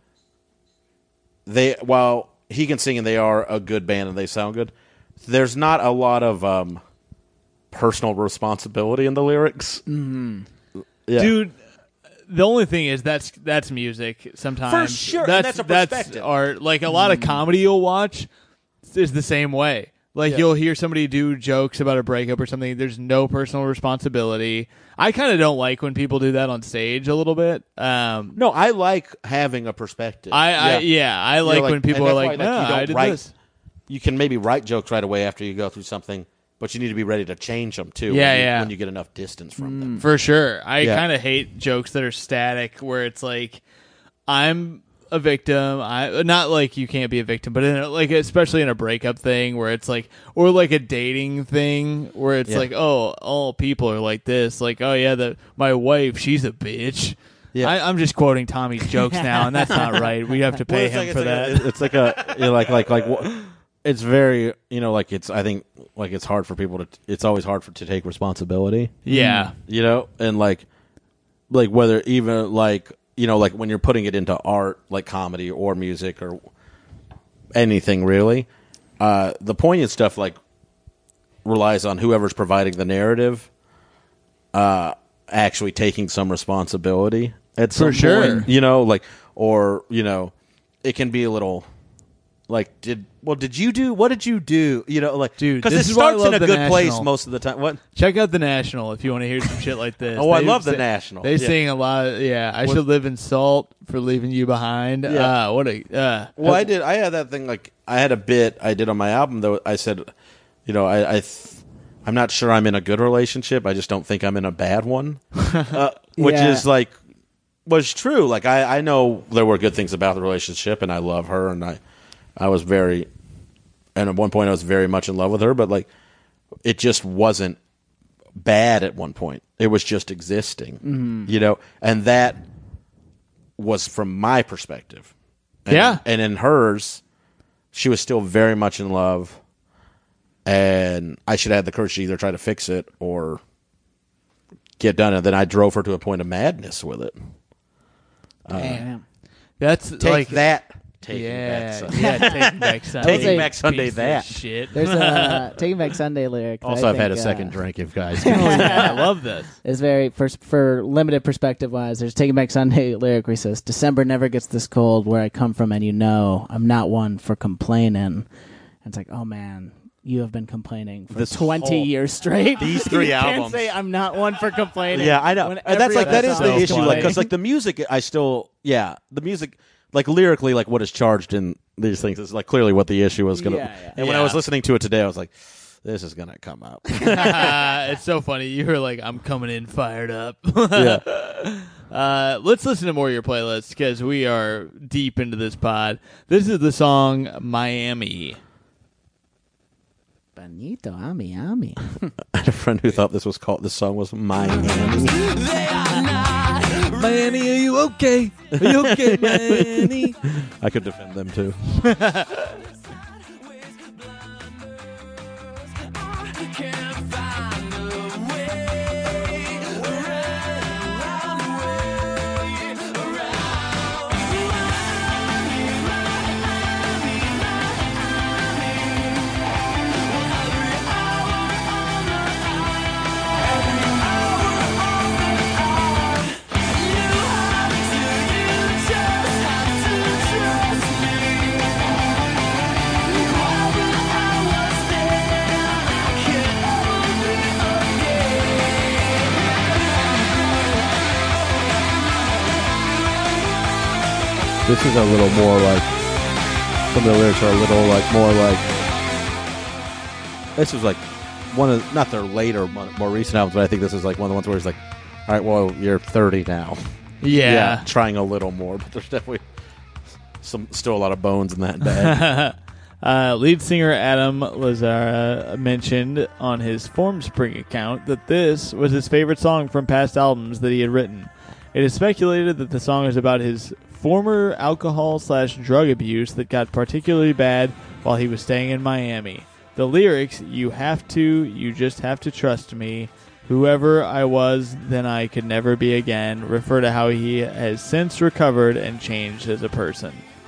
while he can sing and they are a good band and they sound good, there's not a lot of personal responsibility in the lyrics. Mm-hmm. Yeah. Dude, the only thing is that's music sometimes. For sure, and that's a perspective. Art. Like a lot of comedy you'll watch is the same way. Like you'll hear somebody do jokes about a breakup or something. There's no personal responsibility. I kind of don't like when people do that on stage a little bit. No, I like having a perspective. I like like- when people and are that's like, why, no, you don't I did write- this. You can maybe write jokes right away after you go through something, but you need to be ready to change them too. Yeah, when you get enough distance from them. For sure. I Yeah. kind of hate jokes that are static where it's like I'm a victim. Not like you can't be a victim, but especially in a breakup thing where it's like, or like a dating thing where it's Yeah. like, oh, all people are like this. Like, oh yeah, my wife, she's a bitch. Yeah. I'm just quoting Tommy's jokes now, and that's not right. We have to pay him for that. It's like a it's very I think it's hard for people to. It's always hard to take responsibility. Yeah. And like whether even like when you're putting it into art, like comedy or music or anything really, the poignant stuff like relies on whoever's providing the narrative actually taking some responsibility at some For sure. point, it can be a little like what did you do? Dude, because this it is why I starts in love a The good place National. most of the time. What? Check out The National if you want to hear some shit like this. Oh, I They love The sing- National. They Yeah. sing a lot. I should live in salt for leaving you behind. Yeah. Well, I had that thing like I had a bit I did on my album though. I said, I'm not sure I'm in a good relationship. I just don't think I'm in a bad one, which Yeah. is like was true. Like I know there were good things about the relationship, and I love her, and I was very, and at one point I was very much in love with her, but like it just wasn't bad at one point. It was just existing, you know, and that was from my perspective. And, and in hers, she was still very much in love, and I should have had the courage to either try to fix it or get done. And then I drove her to a point of madness with it. Damn. That's Take like that. Taking Back Sunday. Taking Back Sunday. Taking Back Sunday. Piece of That shit. There's a Taking Back Sunday lyric. that Also, I I've had a think, second drink. If guys, I love this. Is very for limited perspective wise. There's Taking Back Sunday lyric where he says, "December never gets this cold where I come from, and you know I'm not one for complaining." And it's like, oh man, you have been complaining for This 20 whole- years straight. these 3 you albums. Can't say I'm not one for complaining. yeah, I know. when And that's every like that other is song the issue. Like playing. because like the music, I still the music. Like lyrically, like what is charged in these things is like clearly what the issue was going to. Yeah. And when I was listening to it today, I was like, "This is going to come up." It's so funny. You were like, I'm coming in fired up. Yeah. Let's listen to more of your playlists because we are deep into this pod. This is the song Miami. Bonito, ami. I had a friend who thought this song was Miami. Miami, are you okay? Are you okay, Miami? I could defend them too. This is a little more like some of the lyrics are a little like more like this was like one of not their later more recent albums, but I think this is like one of the ones where he's like, all right, well, you're 30 now. Yeah. Trying a little more, but there's definitely still a lot of bones in that bag. Lead singer Adam Lazzara mentioned on his Formspring account that this was his favorite song from past albums that he had written. It is speculated that the song is about his former alcohol/drug abuse that got particularly bad while he was staying in Miami. The lyrics, you just have to trust me. Whoever I was, then I could never be again, refer to how he has since recovered and changed as a person.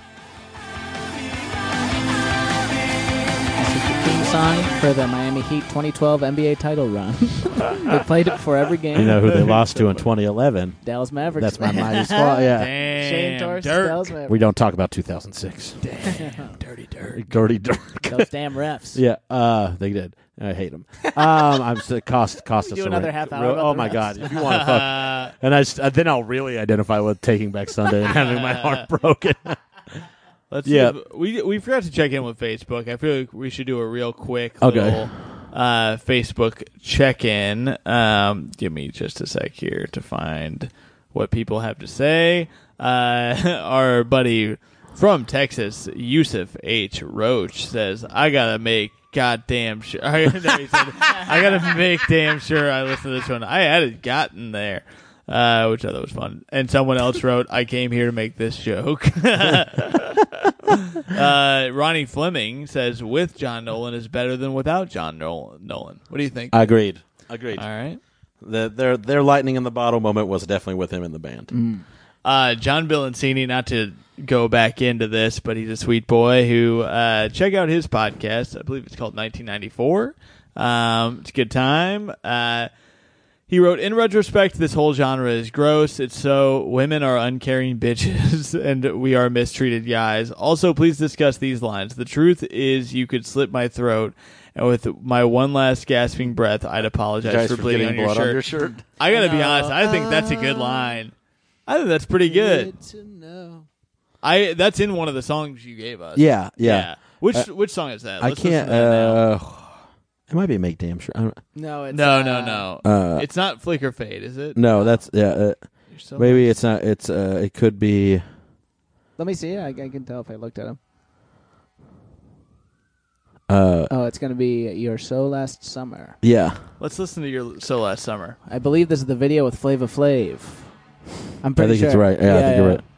Theme song for the Miami Heat 2012 NBA title run. They played it before every game. You know who they lost to in 2011? Dallas Mavericks. That's my mighty squad. Yeah. Shane Damn, Torres, Dirk. Dallas Mavericks. We don't talk about 2006. Dirty Dirk. Dirty Dirk. Those damn refs. Yeah, they did. I hate them. I'm cost us do a another ring. half hour about Oh the my refs. god! If you want to fuck, and then I'll really identify with Taking Back Sunday and having my heart broken. Let's Yeah. see if- we forgot to check in with Facebook. I feel like we should do a real quick Okay. little Facebook check-in. Give me just a sec here to find what people have to say. Our buddy from Texas, Yusuf H. Roach, says, I gotta make goddamn sure. I gotta make damn sure I listen to this one. I hadn't gotten there. Which I thought was fun. And someone else wrote, I came here to make this joke. Ronnie Fleming says, with John Nolan is better than without John Nolan. What do you think? Agreed. All right. Their lightning in the bottle moment was definitely with him in the band. John Bilancini, not to go back into this, but he's a sweet boy who, check out his podcast. I believe it's called 1994. It's a good time. He wrote, in retrospect, this whole genre is gross. It's so women are uncaring bitches and we are mistreated guys. Also, please discuss these lines. The truth is you could slit my throat, and with my one last gasping breath, I'd apologize Guys for bleeding on getting blood on your your shirt. shirt. I gotta be honest. I think that's a good line. I think that's pretty good. That's in one of the songs you gave us. Yeah. Which song is that? I Let's listen can't. to that now. It might be Make Damn Sure. I don't, No, it's No. Uh, It's not Flicker Fade, is it? no, that's yeah. Maybe it's not. It's it could be. Let me see. I can tell if I looked at him. It's going to be You're So Last Summer. Yeah. Let's listen to Your So Last Summer. I believe this is the video with Flava Flav. I'm pretty I think sure. it's right. Yeah, I think you're right.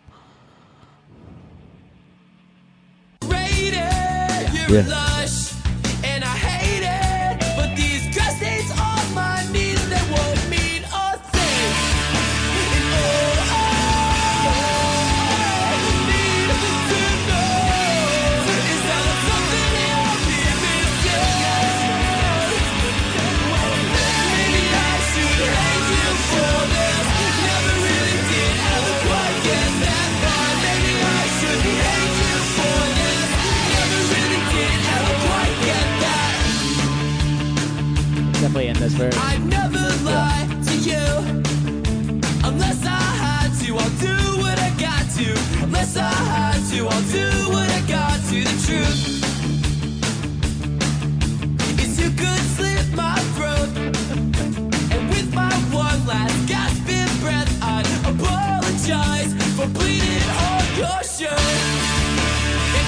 You're lush, and I hate it. But these grass stains on my knees, they won't mean a thing. And all I need to know is that there's something you're missing. Maybe I should hate you for this. Never really did ever quite get that far. Maybe I should hate you for this. Never really did ever quite get that. Definitely in this verse. I'd never lie to you unless I had to. I'll do what I got to. Unless I had to, I'll do what I got to. The truth is you could slit my throat, and with my one last gasping breath, I'd apologize for bleeding on your shirt. And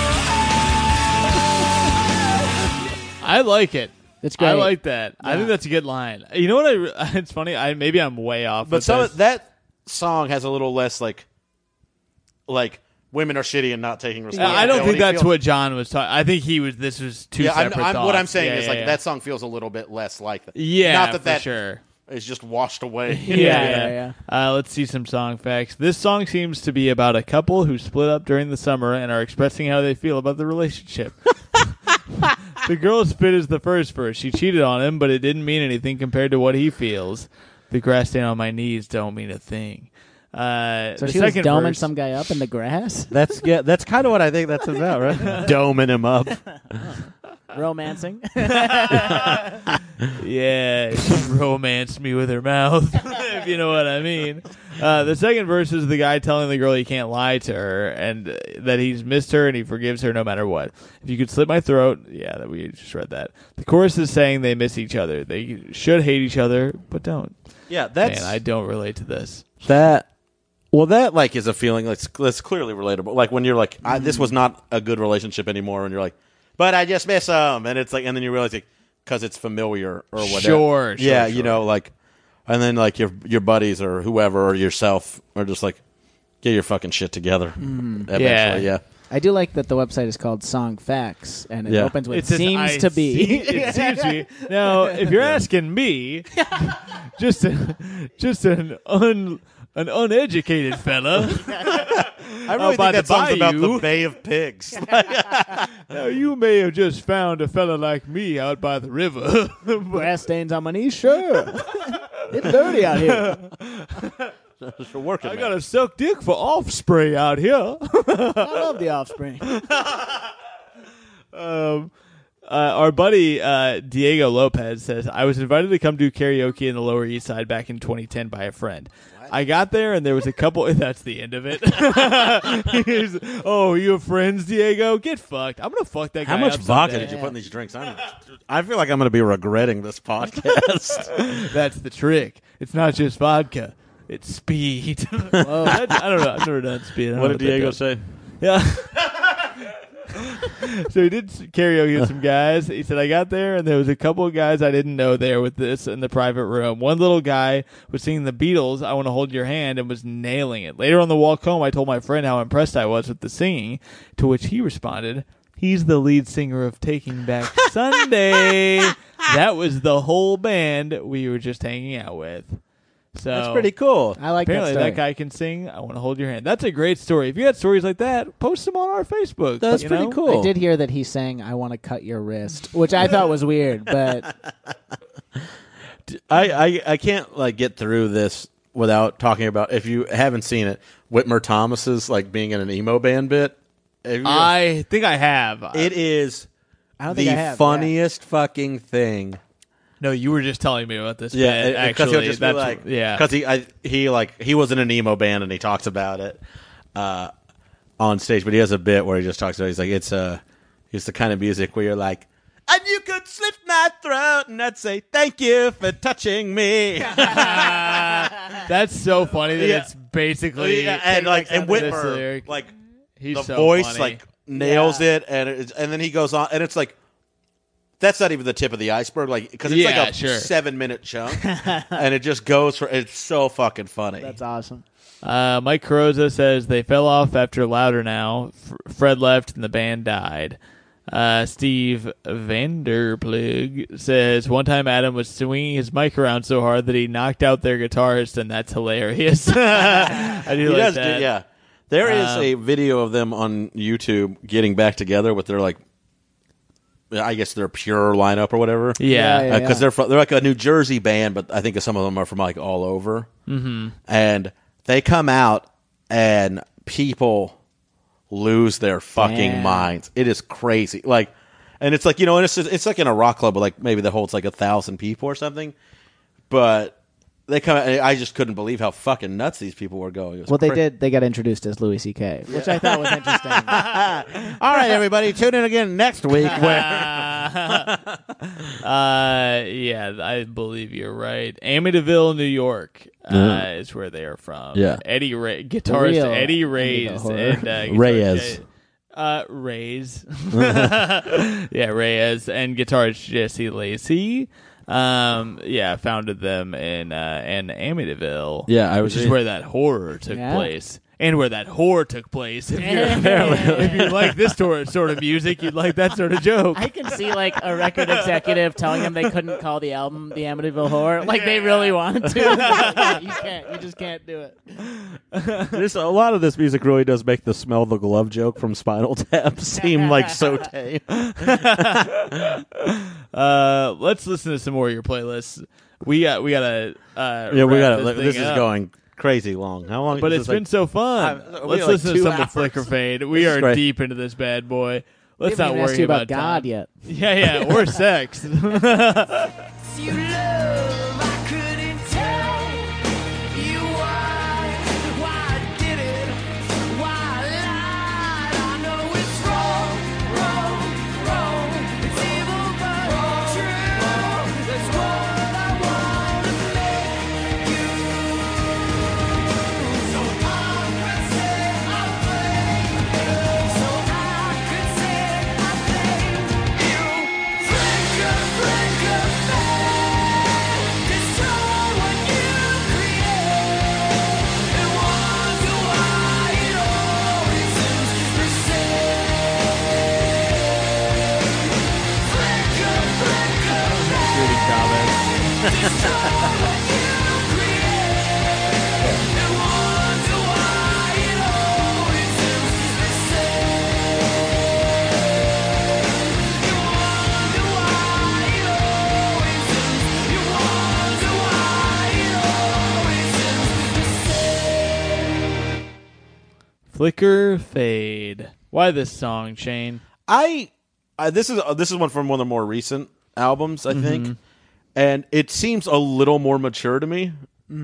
I like it. It's great. I like that. I think that's a good line. You know what? It's funny. Maybe I'm way off. But with some this. of that song has a little less like women are shitty and not taking responsibility. I don't think that's what John was talking. I think this was two separate thoughts. What I'm saying is yeah. that song feels a little bit less like that. Yeah, not that for that sure. is just washed away. Yeah. Let's see some song facts. This song seems to be about a couple who split up during the summer and are expressing how they feel about the relationship. The girl's spit is the first verse. She cheated on him, but it didn't mean anything compared to what he feels. The grass stain on my knees don't mean a thing. So the she was second doming verse, some guy up in the grass? That's kind of what I think that's about, right? Doming him up. Romancing? Yeah, she romanced me with her mouth, if you know what I mean. The second verse is the guy telling the girl he can't lie to her and that he's missed her and he forgives her no matter what. If you could slit my throat, that we just read that. The chorus is saying they miss each other. They should hate each other, but don't. Yeah, that's Man, I don't relate to this. that. Well, that like is a feeling that's clearly relatable. Like when you're like, this was not a good relationship anymore, and you're like, but I just miss him, and it's like, and then you realize like, because it's familiar or whatever. Sure. Yeah, you know, like, and then like your buddies or whoever or yourself are just like, get your fucking shit together. Eventually, yeah. I do like that the website is called Song Facts, and it opens with It says, seems to be. It seems to be. Now, if you're asking me, just an uneducated fella. I really think that song's about the Bay of Pigs. Now, you may have just found a fella like me out by the river. Grass stains on my knees? Sure. It's dirty out here. I got a suck dick for offspray out here. I love the offspring. Our buddy Diego Lopez says, I was invited to come do karaoke in the Lower East Side back in 2010 by a friend. I got there and there was a couple. That's the end of it. Oh, you have friends, Diego? Get fucked. I'm gonna fuck that guy. How much up vodka someday. did you put in these drinks? I feel like I'm going to be regretting this podcast. That's the trick. It's not just vodka. It's speed. Whoa. I don't know. I've never done speed. I don't What know did Diego that does. say? Yeah. So he did karaoke with some guys. He said, I got there, and there was a couple of guys I didn't know there with this in the private room. One little guy was singing the Beatles, I Want to Hold Your Hand, and was nailing it. Later on the walk home, I told my friend how impressed I was with the singing, to which he responded, he's the lead singer of Taking Back Sunday. That was the whole band we were just hanging out with. So That's pretty cool. I like that apparently story. that guy can sing. I Want to Hold Your Hand. That's a great story. If you got stories like that, post them on our Facebook. That's you pretty know? cool. I did hear that he sang "I Want to Cut Your Wrist," which I thought was weird, but I can't like get through this without talking about, if you haven't seen it, Whitmer Thomas's like being in an emo band bit. I think I have. It is I don't think the I have. funniest fucking thing. No, you were just telling me about this. Yeah, bit, because actually, he'll just be that's like, yeah, because he was in an emo band and he talks about it on stage, but he has a bit where he just talks about it's the kind of music where you're like, and you could slit my throat and I'd say thank you for touching me. That's so funny that it's basically and this Whitmer lyric. like He's the so voice funny. like nails it, and then he goes on, and it's like that's not even the tip of the iceberg, like because it's like a 7-minute chunk, and it just goes for. It's so fucking funny. That's awesome. Mike Carosa says they fell off after Louder Now. Fred left and the band died. Steve Vanderplug says one time Adam was swinging his mic around so hard that he knocked out their guitarist, and that's hilarious. I do like that. Yeah. There is a video of them on YouTube getting back together with their like, I guess their Pure lineup or whatever. Yeah. Because they're like a New Jersey band, but I think some of them are from like all over. Mm-hmm. And they come out and people lose their fucking minds. It is crazy. Like, and it's like, and it's like in a rock club, but like maybe that holds like 1,000 people or something. But they come out, and I just couldn't believe how fucking nuts these people were going. Well, they did. They got introduced as Louis C.K., which I thought was interesting. All right, everybody, tune in again next week. I believe you're right. Amityville, New York is where they are from. Yeah. Guitarist Eddie Reyes and Reyes. Reyes. Yeah, Reyes and guitarist Jesse Lacey. Founded them in Amityville. Yeah, which is where that horror took place. And where that whore took place. If you like this sort of music, you'd like that sort of joke. I can see like a record executive telling them they couldn't call the album the Amityville Horror. Like they really wanted to. You can't. You just can't do it. There's a lot of this music really does make the smell the glove joke from Spinal Tap seem like so tame. Let's listen to some more of your playlists. We gotta. This is going crazy long. How long? But it's been so fun. Let's listen to some of Flicker Fade. We are deep into this bad boy. Let's not worry about time. God yet. Yeah, or sex. You love, I couldn't tell you why I did it, why I lied. I know it's wrong, it's evil but true. That's what I want to make you. So I could say I blame you. So I could say I blame you. Flicker, flicker, fade. Destroy what you create. And wonder why it always ends the same. Flicker, flicker, Shooting comments. destroy what you create. And wonder why it always ends the same. You wonder why it always ends. You wonder why it always ends the same. Flicker Fade. Why this song, Shane? This is one from one of the more recent albums, I think, and it seems a little more mature to me.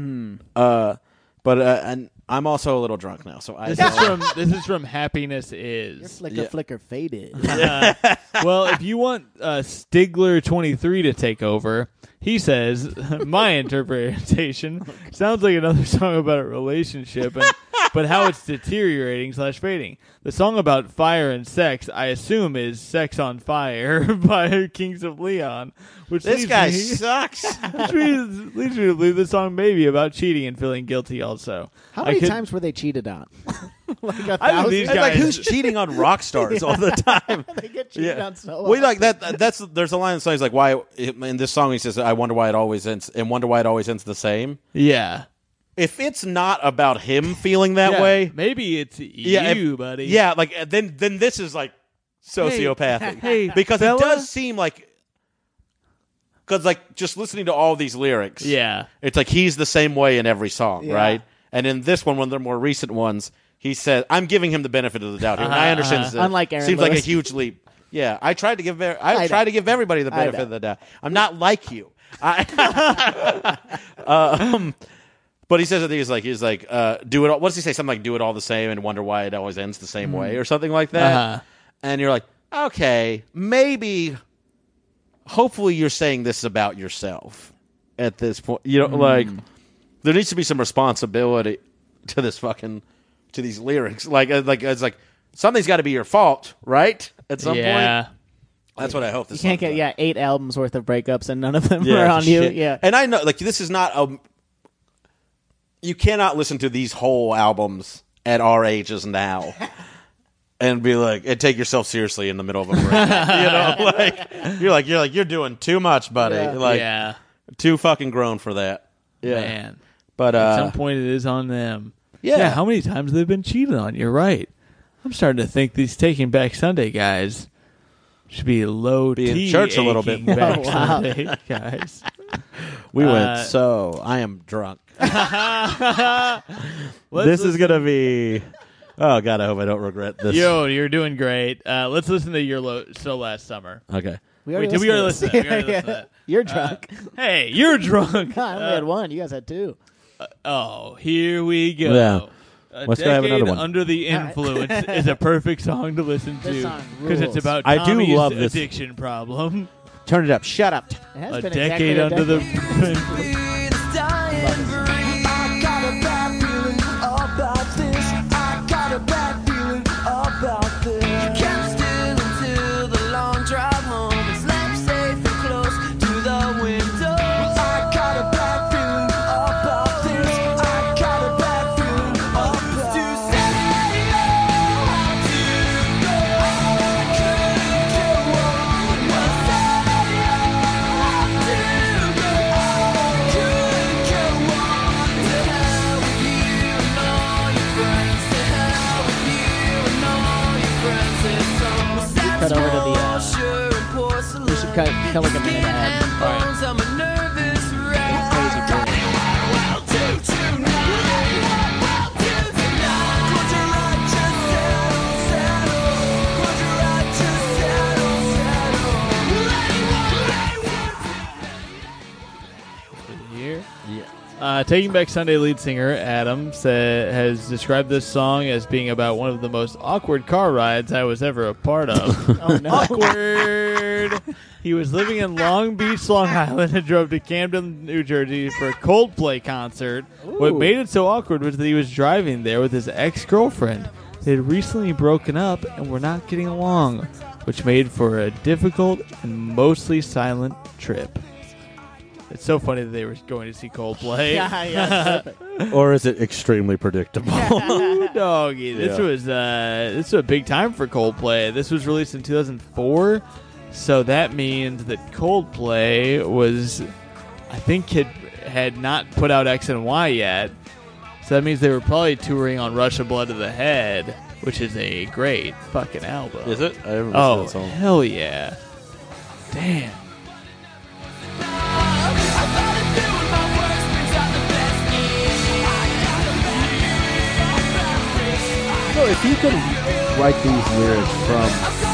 And I'm also a little drunk now, so I. This is from Happiness Is. Flicker faded. Well, if you want Stigler23 to take over, he says, my interpretation sounds like another song about a relationship, but how it's deteriorating / fading. The song about fire and sex, I assume, is Sex on Fire by Kings of Leon. Which This guy leads sucks. Which leads me to believe the song may be about cheating and feeling guilty also. How many times were they cheated on? Like 1,000? I think these It's like, guys- who's cheating on rock stars all the time? They get cheated on so Well, like often. there's a line in the song. He's like, why in this song he says, "I wonder why it always ends," and wonder why it always ends the same. Yeah. If it's not about him feeling that way, maybe it's yeah, you, buddy. Yeah, like then this is like sociopathic. Hey, because fella? it does seem like, because like just listening to all these lyrics, Yeah. it's like he's the same way in every song, Yeah. right? And in this one of the more recent ones, he said, "I'm giving him the benefit of the doubt here." And I understand this Unlike Aaron seems like a Lewis. huge leap. Yeah, I tried to give I try know. to give everybody the I benefit know. of the doubt. I'm not like you. But he says that he's like do it all. What does he say? Something like do it all the same and wonder why it always ends the same way or something like that. Uh-huh. And you're like, okay, maybe. Hopefully, you're saying this about yourself at this point. You know, like there needs to be some responsibility to this fucking to these lyrics. Like it's like something's got to be your fault, right? At some point. That's what I hope. This you can't get 8 albums worth of breakups and none of them Yeah, are on you. shit. Yeah, and I know like this is not a. You cannot listen to these whole albums at our ages now. And be like, and take yourself seriously in the middle of a break. You're doing too much, buddy. Too fucking grown for that. Yeah, man. But at some point, it is on them. Yeah. How many times they've been cheated on? You're right. I'm starting to think these Taking Back Sunday guys should be low Be in T church a little bit more. Back Sunday guys. We went. So I am drunk. This is gonna be. Oh God, I hope I don't regret this. Yo, you're doing great. Let's listen to Your So Last Summer. Okay. Did we already listen to that? You're drunk. Hey, you're drunk. I only had one. You guys had 2. Here we go. Yeah. Let's go have another one. Under the Influence is a perfect song to listen This to song because it's rules. about I do Tommy's love this. addiction problem. Turn it up. Shut up. It has A been decade exactly under the decade. Cut over to the. We should cut like a minute ahead. Crazy break. Taking Back Sunday lead singer Adam has described this song as being about one of the most awkward car rides I was ever a part of. Oh, no. Awkward! He was living in Long Beach, Long Island, and drove to Camden, New Jersey for a Coldplay concert. What made it so awkward was that he was driving there with his ex-girlfriend. They had recently broken up and were not getting along, which made for a difficult and mostly silent trip. It's so funny that they were going to see Coldplay. Yeah. Or is it extremely predictable? Ooh, doggy. This was a big time for Coldplay. This was released in 2004, so that means that Coldplay was, I think, had not put out X and Y yet. So that means they were probably touring on Rush of Blood to the Head, which is a great fucking album. Is it? I haven't listened Oh, to that song. hell yeah. Damn. So if you could write these lyrics from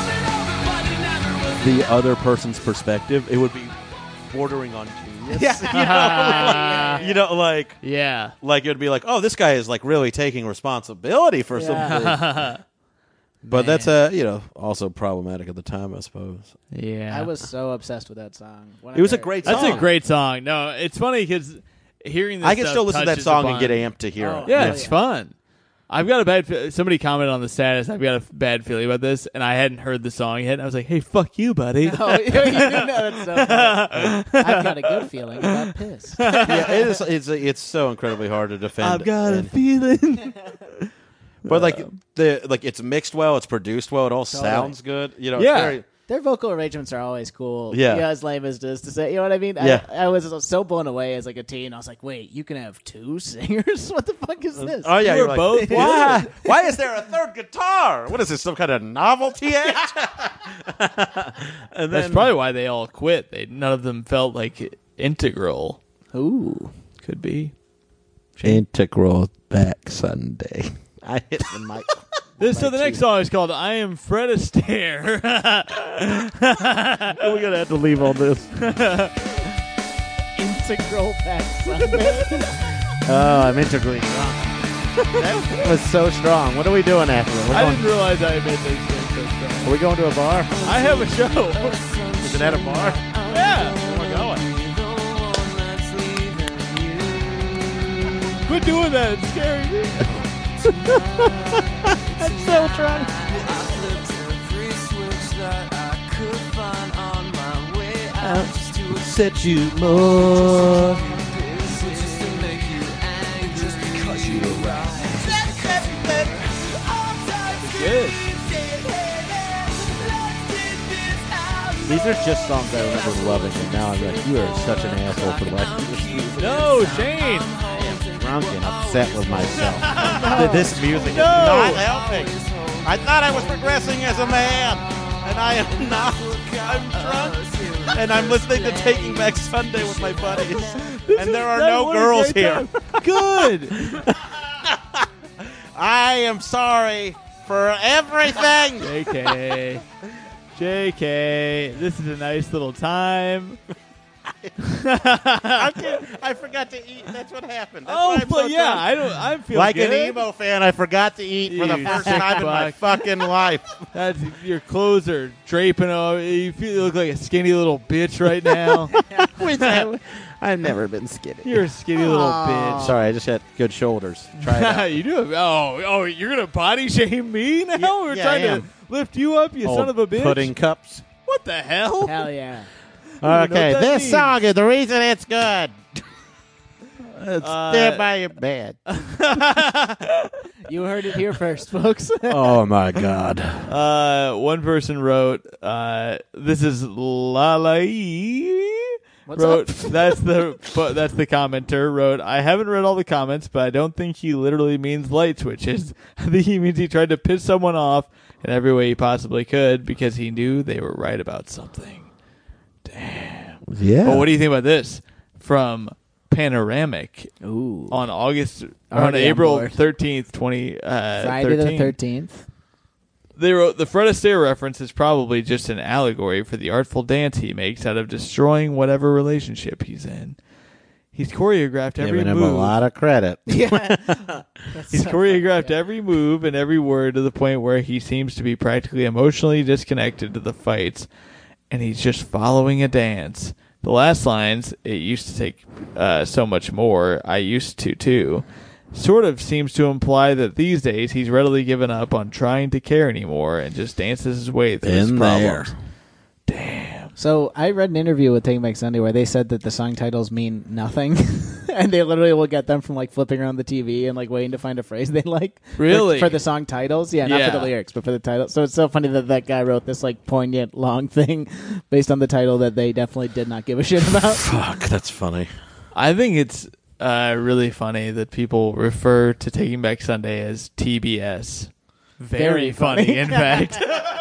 the other person's perspective, it would be bordering on genius. Yeah. You know, like Yeah. it would be like, oh, this guy is like really taking responsibility for something. But that's also problematic at the time, I suppose. Yeah. I was so obsessed with that song. It was a great song. That's a great song. No, it's funny because hearing this I can stuff still listen to that touches song upon- and get amped to hear it. Yeah, Oh, it's yeah. fun. I've got a bad. Somebody commented on the status. I've got a bad feeling about this, and I hadn't heard the song yet. And I was like, "Hey, fuck you, buddy." Oh, you know, that's so funny. I've got a good feeling about piss. Yeah, it is. It's so incredibly hard to defend. I've got a And- feeling. but it's mixed well. It's produced well. It all sounds good. You know, Yeah. It's very, Their vocal arrangements are always cool. Yeah. As lame as it is to say. You know what I mean? Yeah. I was so blown away as like a teen. I was like, wait, you can have 2 singers? What the fuck is this? oh yeah, You you're were like, both why? Why is there a third guitar? What is this? Some kind of novelty act? And That's then probably why they all quit. None of them felt like integral. Ooh. Could be. Integral Back Sunday. I hit the mic. So the next song is called "I Am Fred Astaire." We're gonna have to leave all this. Integral back Sunday. Oh, I'm integrally drunk. That was so strong. What are we doing after? I didn't realize I made those things so strong. Are we going to a bar? I have a show. Is it at a bar? Yeah. Where are we going? Quit doing that. It's scary. That's so drunk. Set you more. Good. These are just songs I remember loving, and now I'm like, you are such an asshole for liking this music. No, Shane. I am drunk and upset with myself. This music is not helping. I thought I was progressing as a man, and I am not. I'm drunk, and I'm listening to Taking Back Sunday with my buddies, and there are no girls here. Good. I am sorry for everything. JK, this is a nice little time. I forgot to eat. That's what happened. That's why I'm so drunk. I feel Like good. an emo fan, I forgot to eat for the You first sick time in my fuck. fucking life. That's, your clothes are draping over. You look like a skinny little bitch right now. I've never been skinny. You're a skinny little bitch. Sorry, I just had good shoulders. Try it out. You do. Oh, you're gonna body shame me now? Yeah, We're yeah, trying I to am. lift you up, you Old son of a bitch. Pudding cups. What the hell? Hell yeah. Okay, that this means. song is the reason it's good. Uh, Stand by your bed. You heard it here first, folks. Oh my God. One person wrote, "This is Lalai." What's wrote up? that's the commenter wrote. I haven't read all the comments, but I don't think he literally means light switches. I think he means he tried to piss someone off in every way he possibly could because he knew they were right about something. Yeah. But what do you think about this from Panoramic Ooh. on Already on on April board. 13th, 2013? Friday the 13th. They wrote, the Fred Astaire reference is probably just an allegory for the artful dance he makes out of destroying whatever relationship he's in. He's choreographed every Giving him move. a lot of credit. He's choreographed every move and every word to the point where he seems to be practically emotionally disconnected to the fights, and he's just following a dance. The last lines, it used to take so much more, I used to too, sort of seems to imply that these days he's readily given up on trying to care anymore and just dances his way through his In problems. there. Damn. So I read an interview with Taking Back Sunday where they said that the song titles mean nothing, and they literally will get them from like flipping around the TV and like waiting to find a phrase they like. Really? For the song titles, yeah, not Yeah. for the lyrics, but for the title. So it's so funny that that guy wrote this like poignant long thing based on the title that they definitely did not give a shit about. Fuck, that's funny. I think it's really funny that people refer to Taking Back Sunday as TBS. Very Very funny. funny, in fact.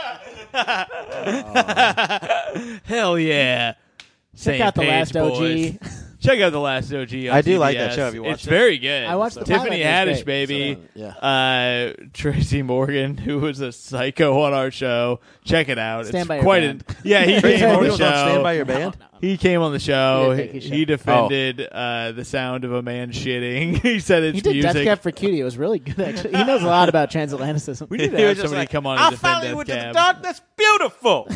Hell yeah. Check out the last OG. Check out the last OG. On I do like TBS. that show. Have you watched It's it? very good. I watched the Tiffany pilot. It was Haddish, great. baby. Yeah. Tracy Morgan, who was a psycho on our show. Check it out. Stand it's by your quite band. yeah, he Tracy came on Morgan the was on Stand By show. Your Band? He came on the show. He did take his He show. defended the sound of a man shitting. He said it's He did music. Death Cab for Cutie. It was really good, actually. He knows a lot about transatlanticism. We need to He have was just somebody like, come on I'll and defend follow you Death into the Cab. darkness. Beautiful.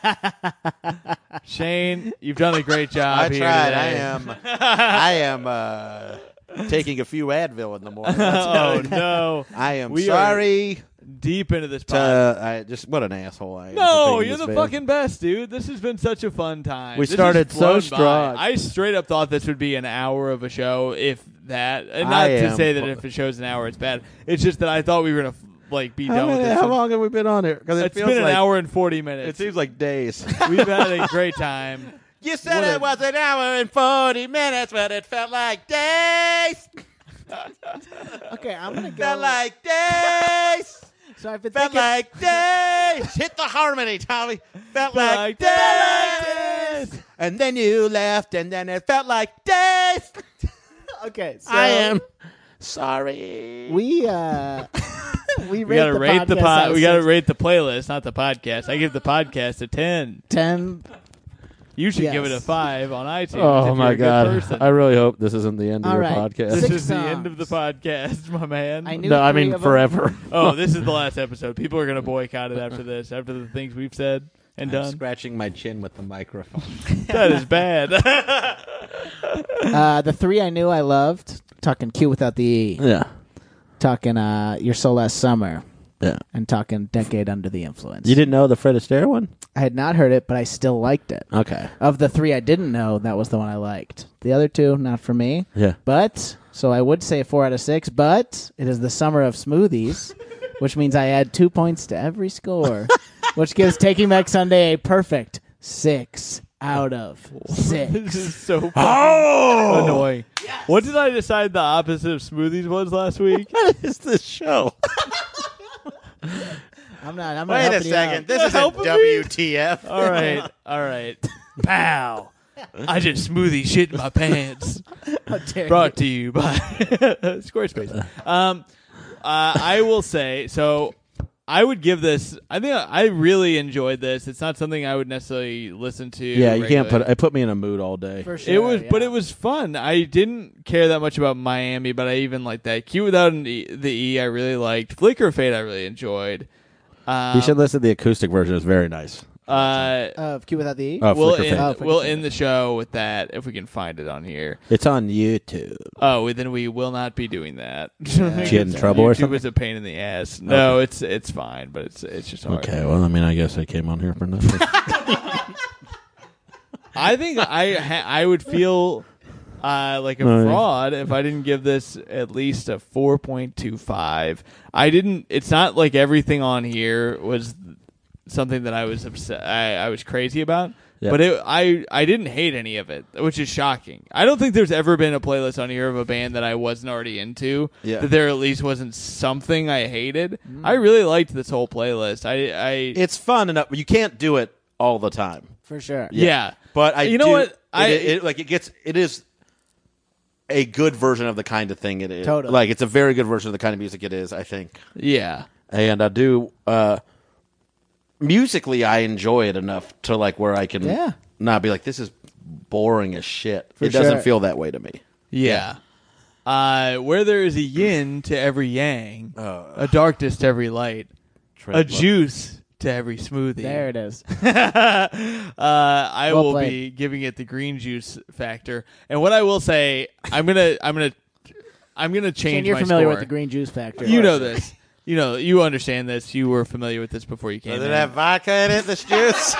Shane, you've done a great job I here tried. today. I am taking a few Advil in the morning. That's Oh, good. no. I am We sorry. Deep into this podcast. I just what an asshole I am. No, for picking you're this the band. fucking best, dude. This has been such a fun time. We This started has so flown by. strong. I straight up thought this would be an hour of a show, if that. And I not to am- say that if a show's an hour, it's bad. It's just that I thought we were gonna be done with this. How long have we been on here? Because It's been an hour and 40 minutes. It seems like days. We've had a great time. You said What it a- was an hour and 40 minutes, but it felt like days. Okay, I'm going to go. Felt like days. So I've been Felt thinking. like days. Hit the harmony, Tommy. Felt like days. And then you left, and then it felt like days. Okay, so I am sorry. We We gotta rate the podcast We gotta out of rate the playlist, not the podcast. I give the podcast a 10. 10. You should Yes. give it a 5 on iTunes. Oh if my you're a good God! person. I really hope this isn't the end of All your right. podcast. This 6 is the end of the songs. podcast, my man. I knew No, I 3 mean of them. forever. Oh, this is the last episode. People are going to boycott it after this, after the things we've said and I'm done. scratching my chin with the microphone. That is bad. The 3 I knew I loved. talking Q without the E, Yeah. talking Your Soul Last Summer, Yeah. and talking Decade Under the Influence. You didn't know the Fred Astaire one? I had not heard it, but I still liked it. Okay. Of the 3 I didn't know, that was the one I liked. The other 2, not for me. Yeah. But, so I would say 4 out of 6, but it is the summer of smoothies, which means I add 2 points to every score, which gives Taking Back Sunday a perfect 6 out of 6. This is so fucking annoying. What did I decide the opposite of smoothies was last week? What is this show? I'm not Wait a helping you second. out. This is a helping me? WTF. All right. Pow. I just smoothie shit in my pants. How dare Brought to you by Squarespace. I will say, so I would give this, I think I really enjoyed this. It's not something I would necessarily listen to. Yeah, you can't regularly. it put me in a mood all day. For sure, It was, yeah. but it was fun. I didn't care that much about Miami, but I even liked that. Q without the E, I really liked. Flicker of Fate, I really enjoyed. You should listen to the acoustic version. It's very nice. Of Q without the E? Oh, We'll Flicker end, Fate. we'll end the show with that if we can find it on here. It's on YouTube. Oh, then we will not be doing that. Did you get in trouble or YouTube something? is a pain in the ass. No, it's fine, but it's just hard. Okay, well, I mean, I guess I came on here for nothing. I think I would feel like a fraud if I didn't give this at least a 4.25. I didn't. It's not like everything on here was something that I was upset. I was crazy about. Yeah. But I didn't hate any of it, which is shocking. I don't think there's ever been a playlist on here of a band that I wasn't already into. Yeah. That there at least wasn't something I hated. I really liked this whole playlist. It's fun enough. You can't do it all the time. For sure. Yeah. But You know what? It is a good version of the kind of thing it is. Totally. Like, it's a very good version of the kind of music it is, I think. Yeah. And I do musically I enjoy it enough to like where I can not be like, this is boring as shit. It doesn't sure. feel that way to me. Yeah. Where there is a yin to every yang, a darkness to every light, a juice to every smoothie. There it is. I Well will played. be giving it the green juice factor. And what I will say, I'm gonna change And you're my familiar score. with the green juice factor. You know this. You know, you understand this. You were familiar with this before you came Does in. it have vodka in it, this juice?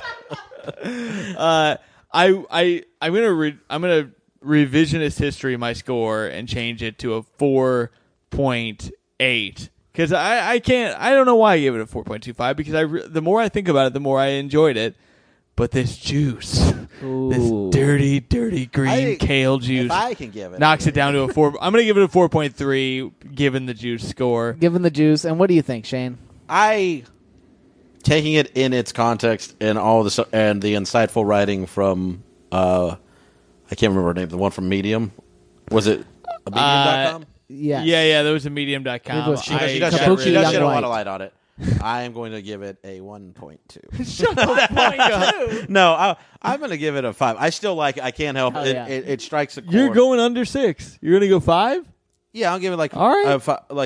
I'm gonna revisionist history my score and change it to a 4.8 because I don't know why I gave it a 4.25 because the more I think about it, the more I enjoyed it. But this juice, this dirty green kale juice, If I can give it, knocks it down to a 4. I'm gonna give it a 4.3 given the juice score. Given the juice. And what do you think, Shane? Taking it in its context and all this and the insightful writing from I can't remember her name, the one from Medium. Was it medium.com? Yes. Yeah, there was a medium.com. It was- She does Kabuki shed Young a lot White. of light on it. I am going to give it a 1.2. Shut the No, I'm going to give it a 5. I still like it. I can't help it. yeah. It strikes a chord. You're going under 6. You're gonna go 5. Yeah, I'll give it like All right.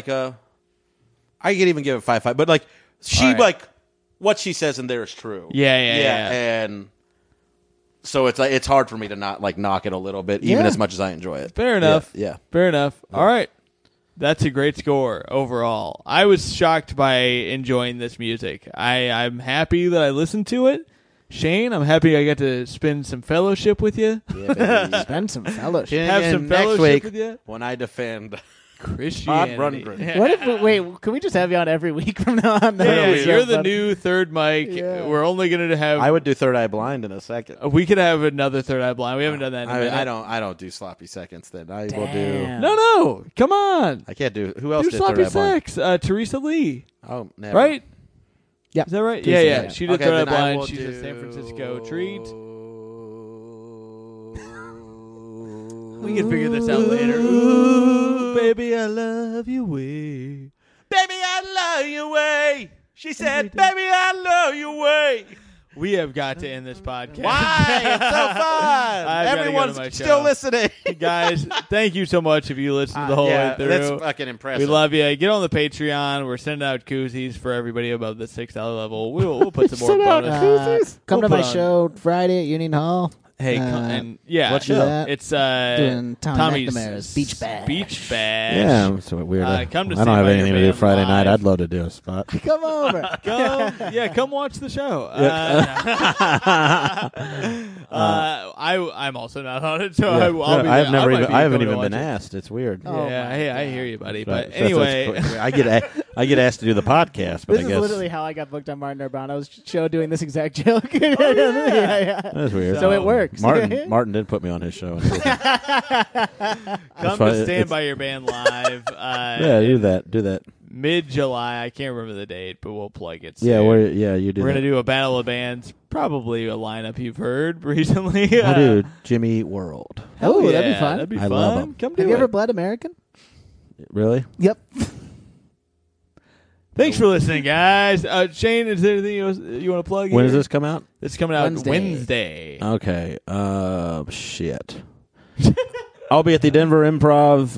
I could even give it 5.5. But like she All right. like what she says in there is true. Yeah. And so it's like it's hard for me to not like knock it a little bit, even Yeah. as much as I enjoy it. Fair enough. Yeah. Fair enough. All right. That's a great score overall. I was shocked by enjoying this music. I'm happy that I listened to it. Shane, I'm happy I got to spend some fellowship with you. Spend some fellowship. Have some And next fellowship week, with you. when I defend Christianity. Rundgren. What if? Wait, can we just have you on every week from now on? Yeah, Yeah, you're the but- new third mic. Yeah. We're only going to have. I would do Third Eye Blind in a second. We could have another third eye blind. We haven't done that in a minute. I don't do sloppy seconds. Then I will do. Damn. No. Come on. I can't do. Who else Do did sloppy Third Eye Blind? sex. Teresa Lee. Oh, never. Right? Yeah. Is that right? Teresa Yeah. Lee. She did Okay, third eye then I blind. will She's a do- San Francisco treat. We can figure this out later. Ooh, baby, I love you way. Baby, I love you way. She said, "Baby, I love you way." We have got to end this podcast. Why? It's so fun. I've gotta go to Everyone's my still show. listening. Guys, thank you so much if you listened the whole way through. that's fucking impressive. We love you. Get on the Patreon. We're sending out koozies for everybody above the $6 level. We'll put some more bonus. Come We'll to my put on- show Friday at Union Hall. Hey, and yeah, what show? It's doing Tommy Tommy's McNamara's Beach Bash. Beach Bash. Yeah, it's weird. Come to I don't Stand have By anything Your to do Band Friday night. live. I'd love to do a spot. Come over. Come watch the show. I'm also not on it, so I'll be I there. haven't even been asked. It's weird. Oh, Yeah, my hey, I God. hear you, buddy. Right. But anyway, I get asked to do the podcast, but This I is guess literally how I got booked on Martin Urbano's show doing this exact joke. yeah. that's weird. So it works. Martin did put me on his show. come fine. to Stand By Your Band live. Yeah, do that. Mid-July. I can't remember the date, but we'll plug it soon. Yeah, you do. We're that. going to do a battle of bands, probably a lineup you've heard recently. Dude, Jimmy World. Hell Oh, yeah, that'd be fun. That'd be I fun. love 'em. Come do Have you it. ever bled American? Really? Yep. Thanks for listening, guys. Shane, is there anything you want to plug? When here? does this come out? It's coming out Wednesday. Wednesday. Okay. Shit. I'll be at the Denver Improv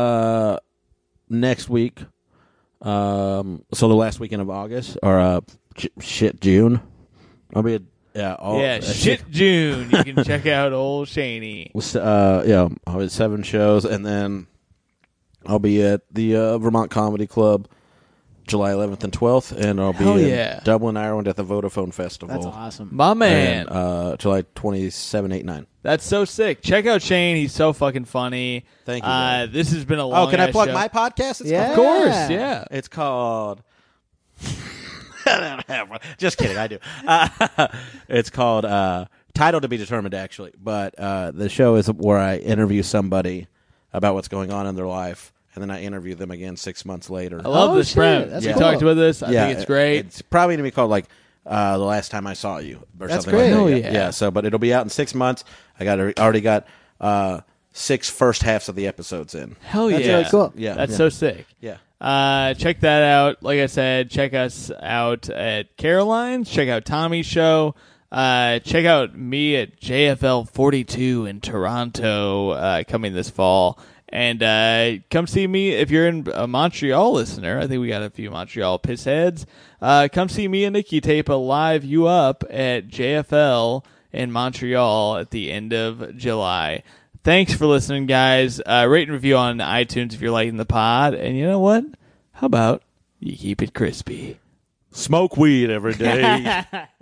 next week. So the last weekend of August or June. I'll be at shit June. You can check out old Shaney. I'll be at 7 shows, and then I'll be at the Vermont Comedy Club July 11th and 12th, and I'll be Hell in yeah. Dublin, Ireland at the Vodafone Festival. That's awesome. My man. And, July 27, 8, 9. That's so sick. Check out Shane. He's so fucking funny. Thank you, man. This has been a long Can I plug show. my podcast? Yeah. Of course, yeah. It's called. I don't have one. Just kidding. I do. It's called Title to Be Determined, actually. But the show is where I interview somebody about what's going on in their life, and then I interview them again 6 months later. I love Oh, this shit. premise. That's You cool. talked about this. I think it's great. It's probably going to be called like The Last Time I Saw You or That's something great. like Oh, that. yeah. Yeah. So, but it'll be out in 6 months. I already got 6 first halves of the episodes in. Hell That's yeah. really cool. Yeah. That's yeah. so sick. Yeah. Check that out. Like I said, check us out at Caroline's. Check out Tommy's show. Check out me at JFL 42 in Toronto coming this fall. And come see me if you're a Montreal listener. I think we got a few Montreal pissheads. Come see me and Nikki tape a live You Up at JFL in Montreal at the end of July. Thanks for listening, guys. Rate and review on iTunes if you're liking the pod. And you know what? How about you keep it crispy? Smoke weed every day.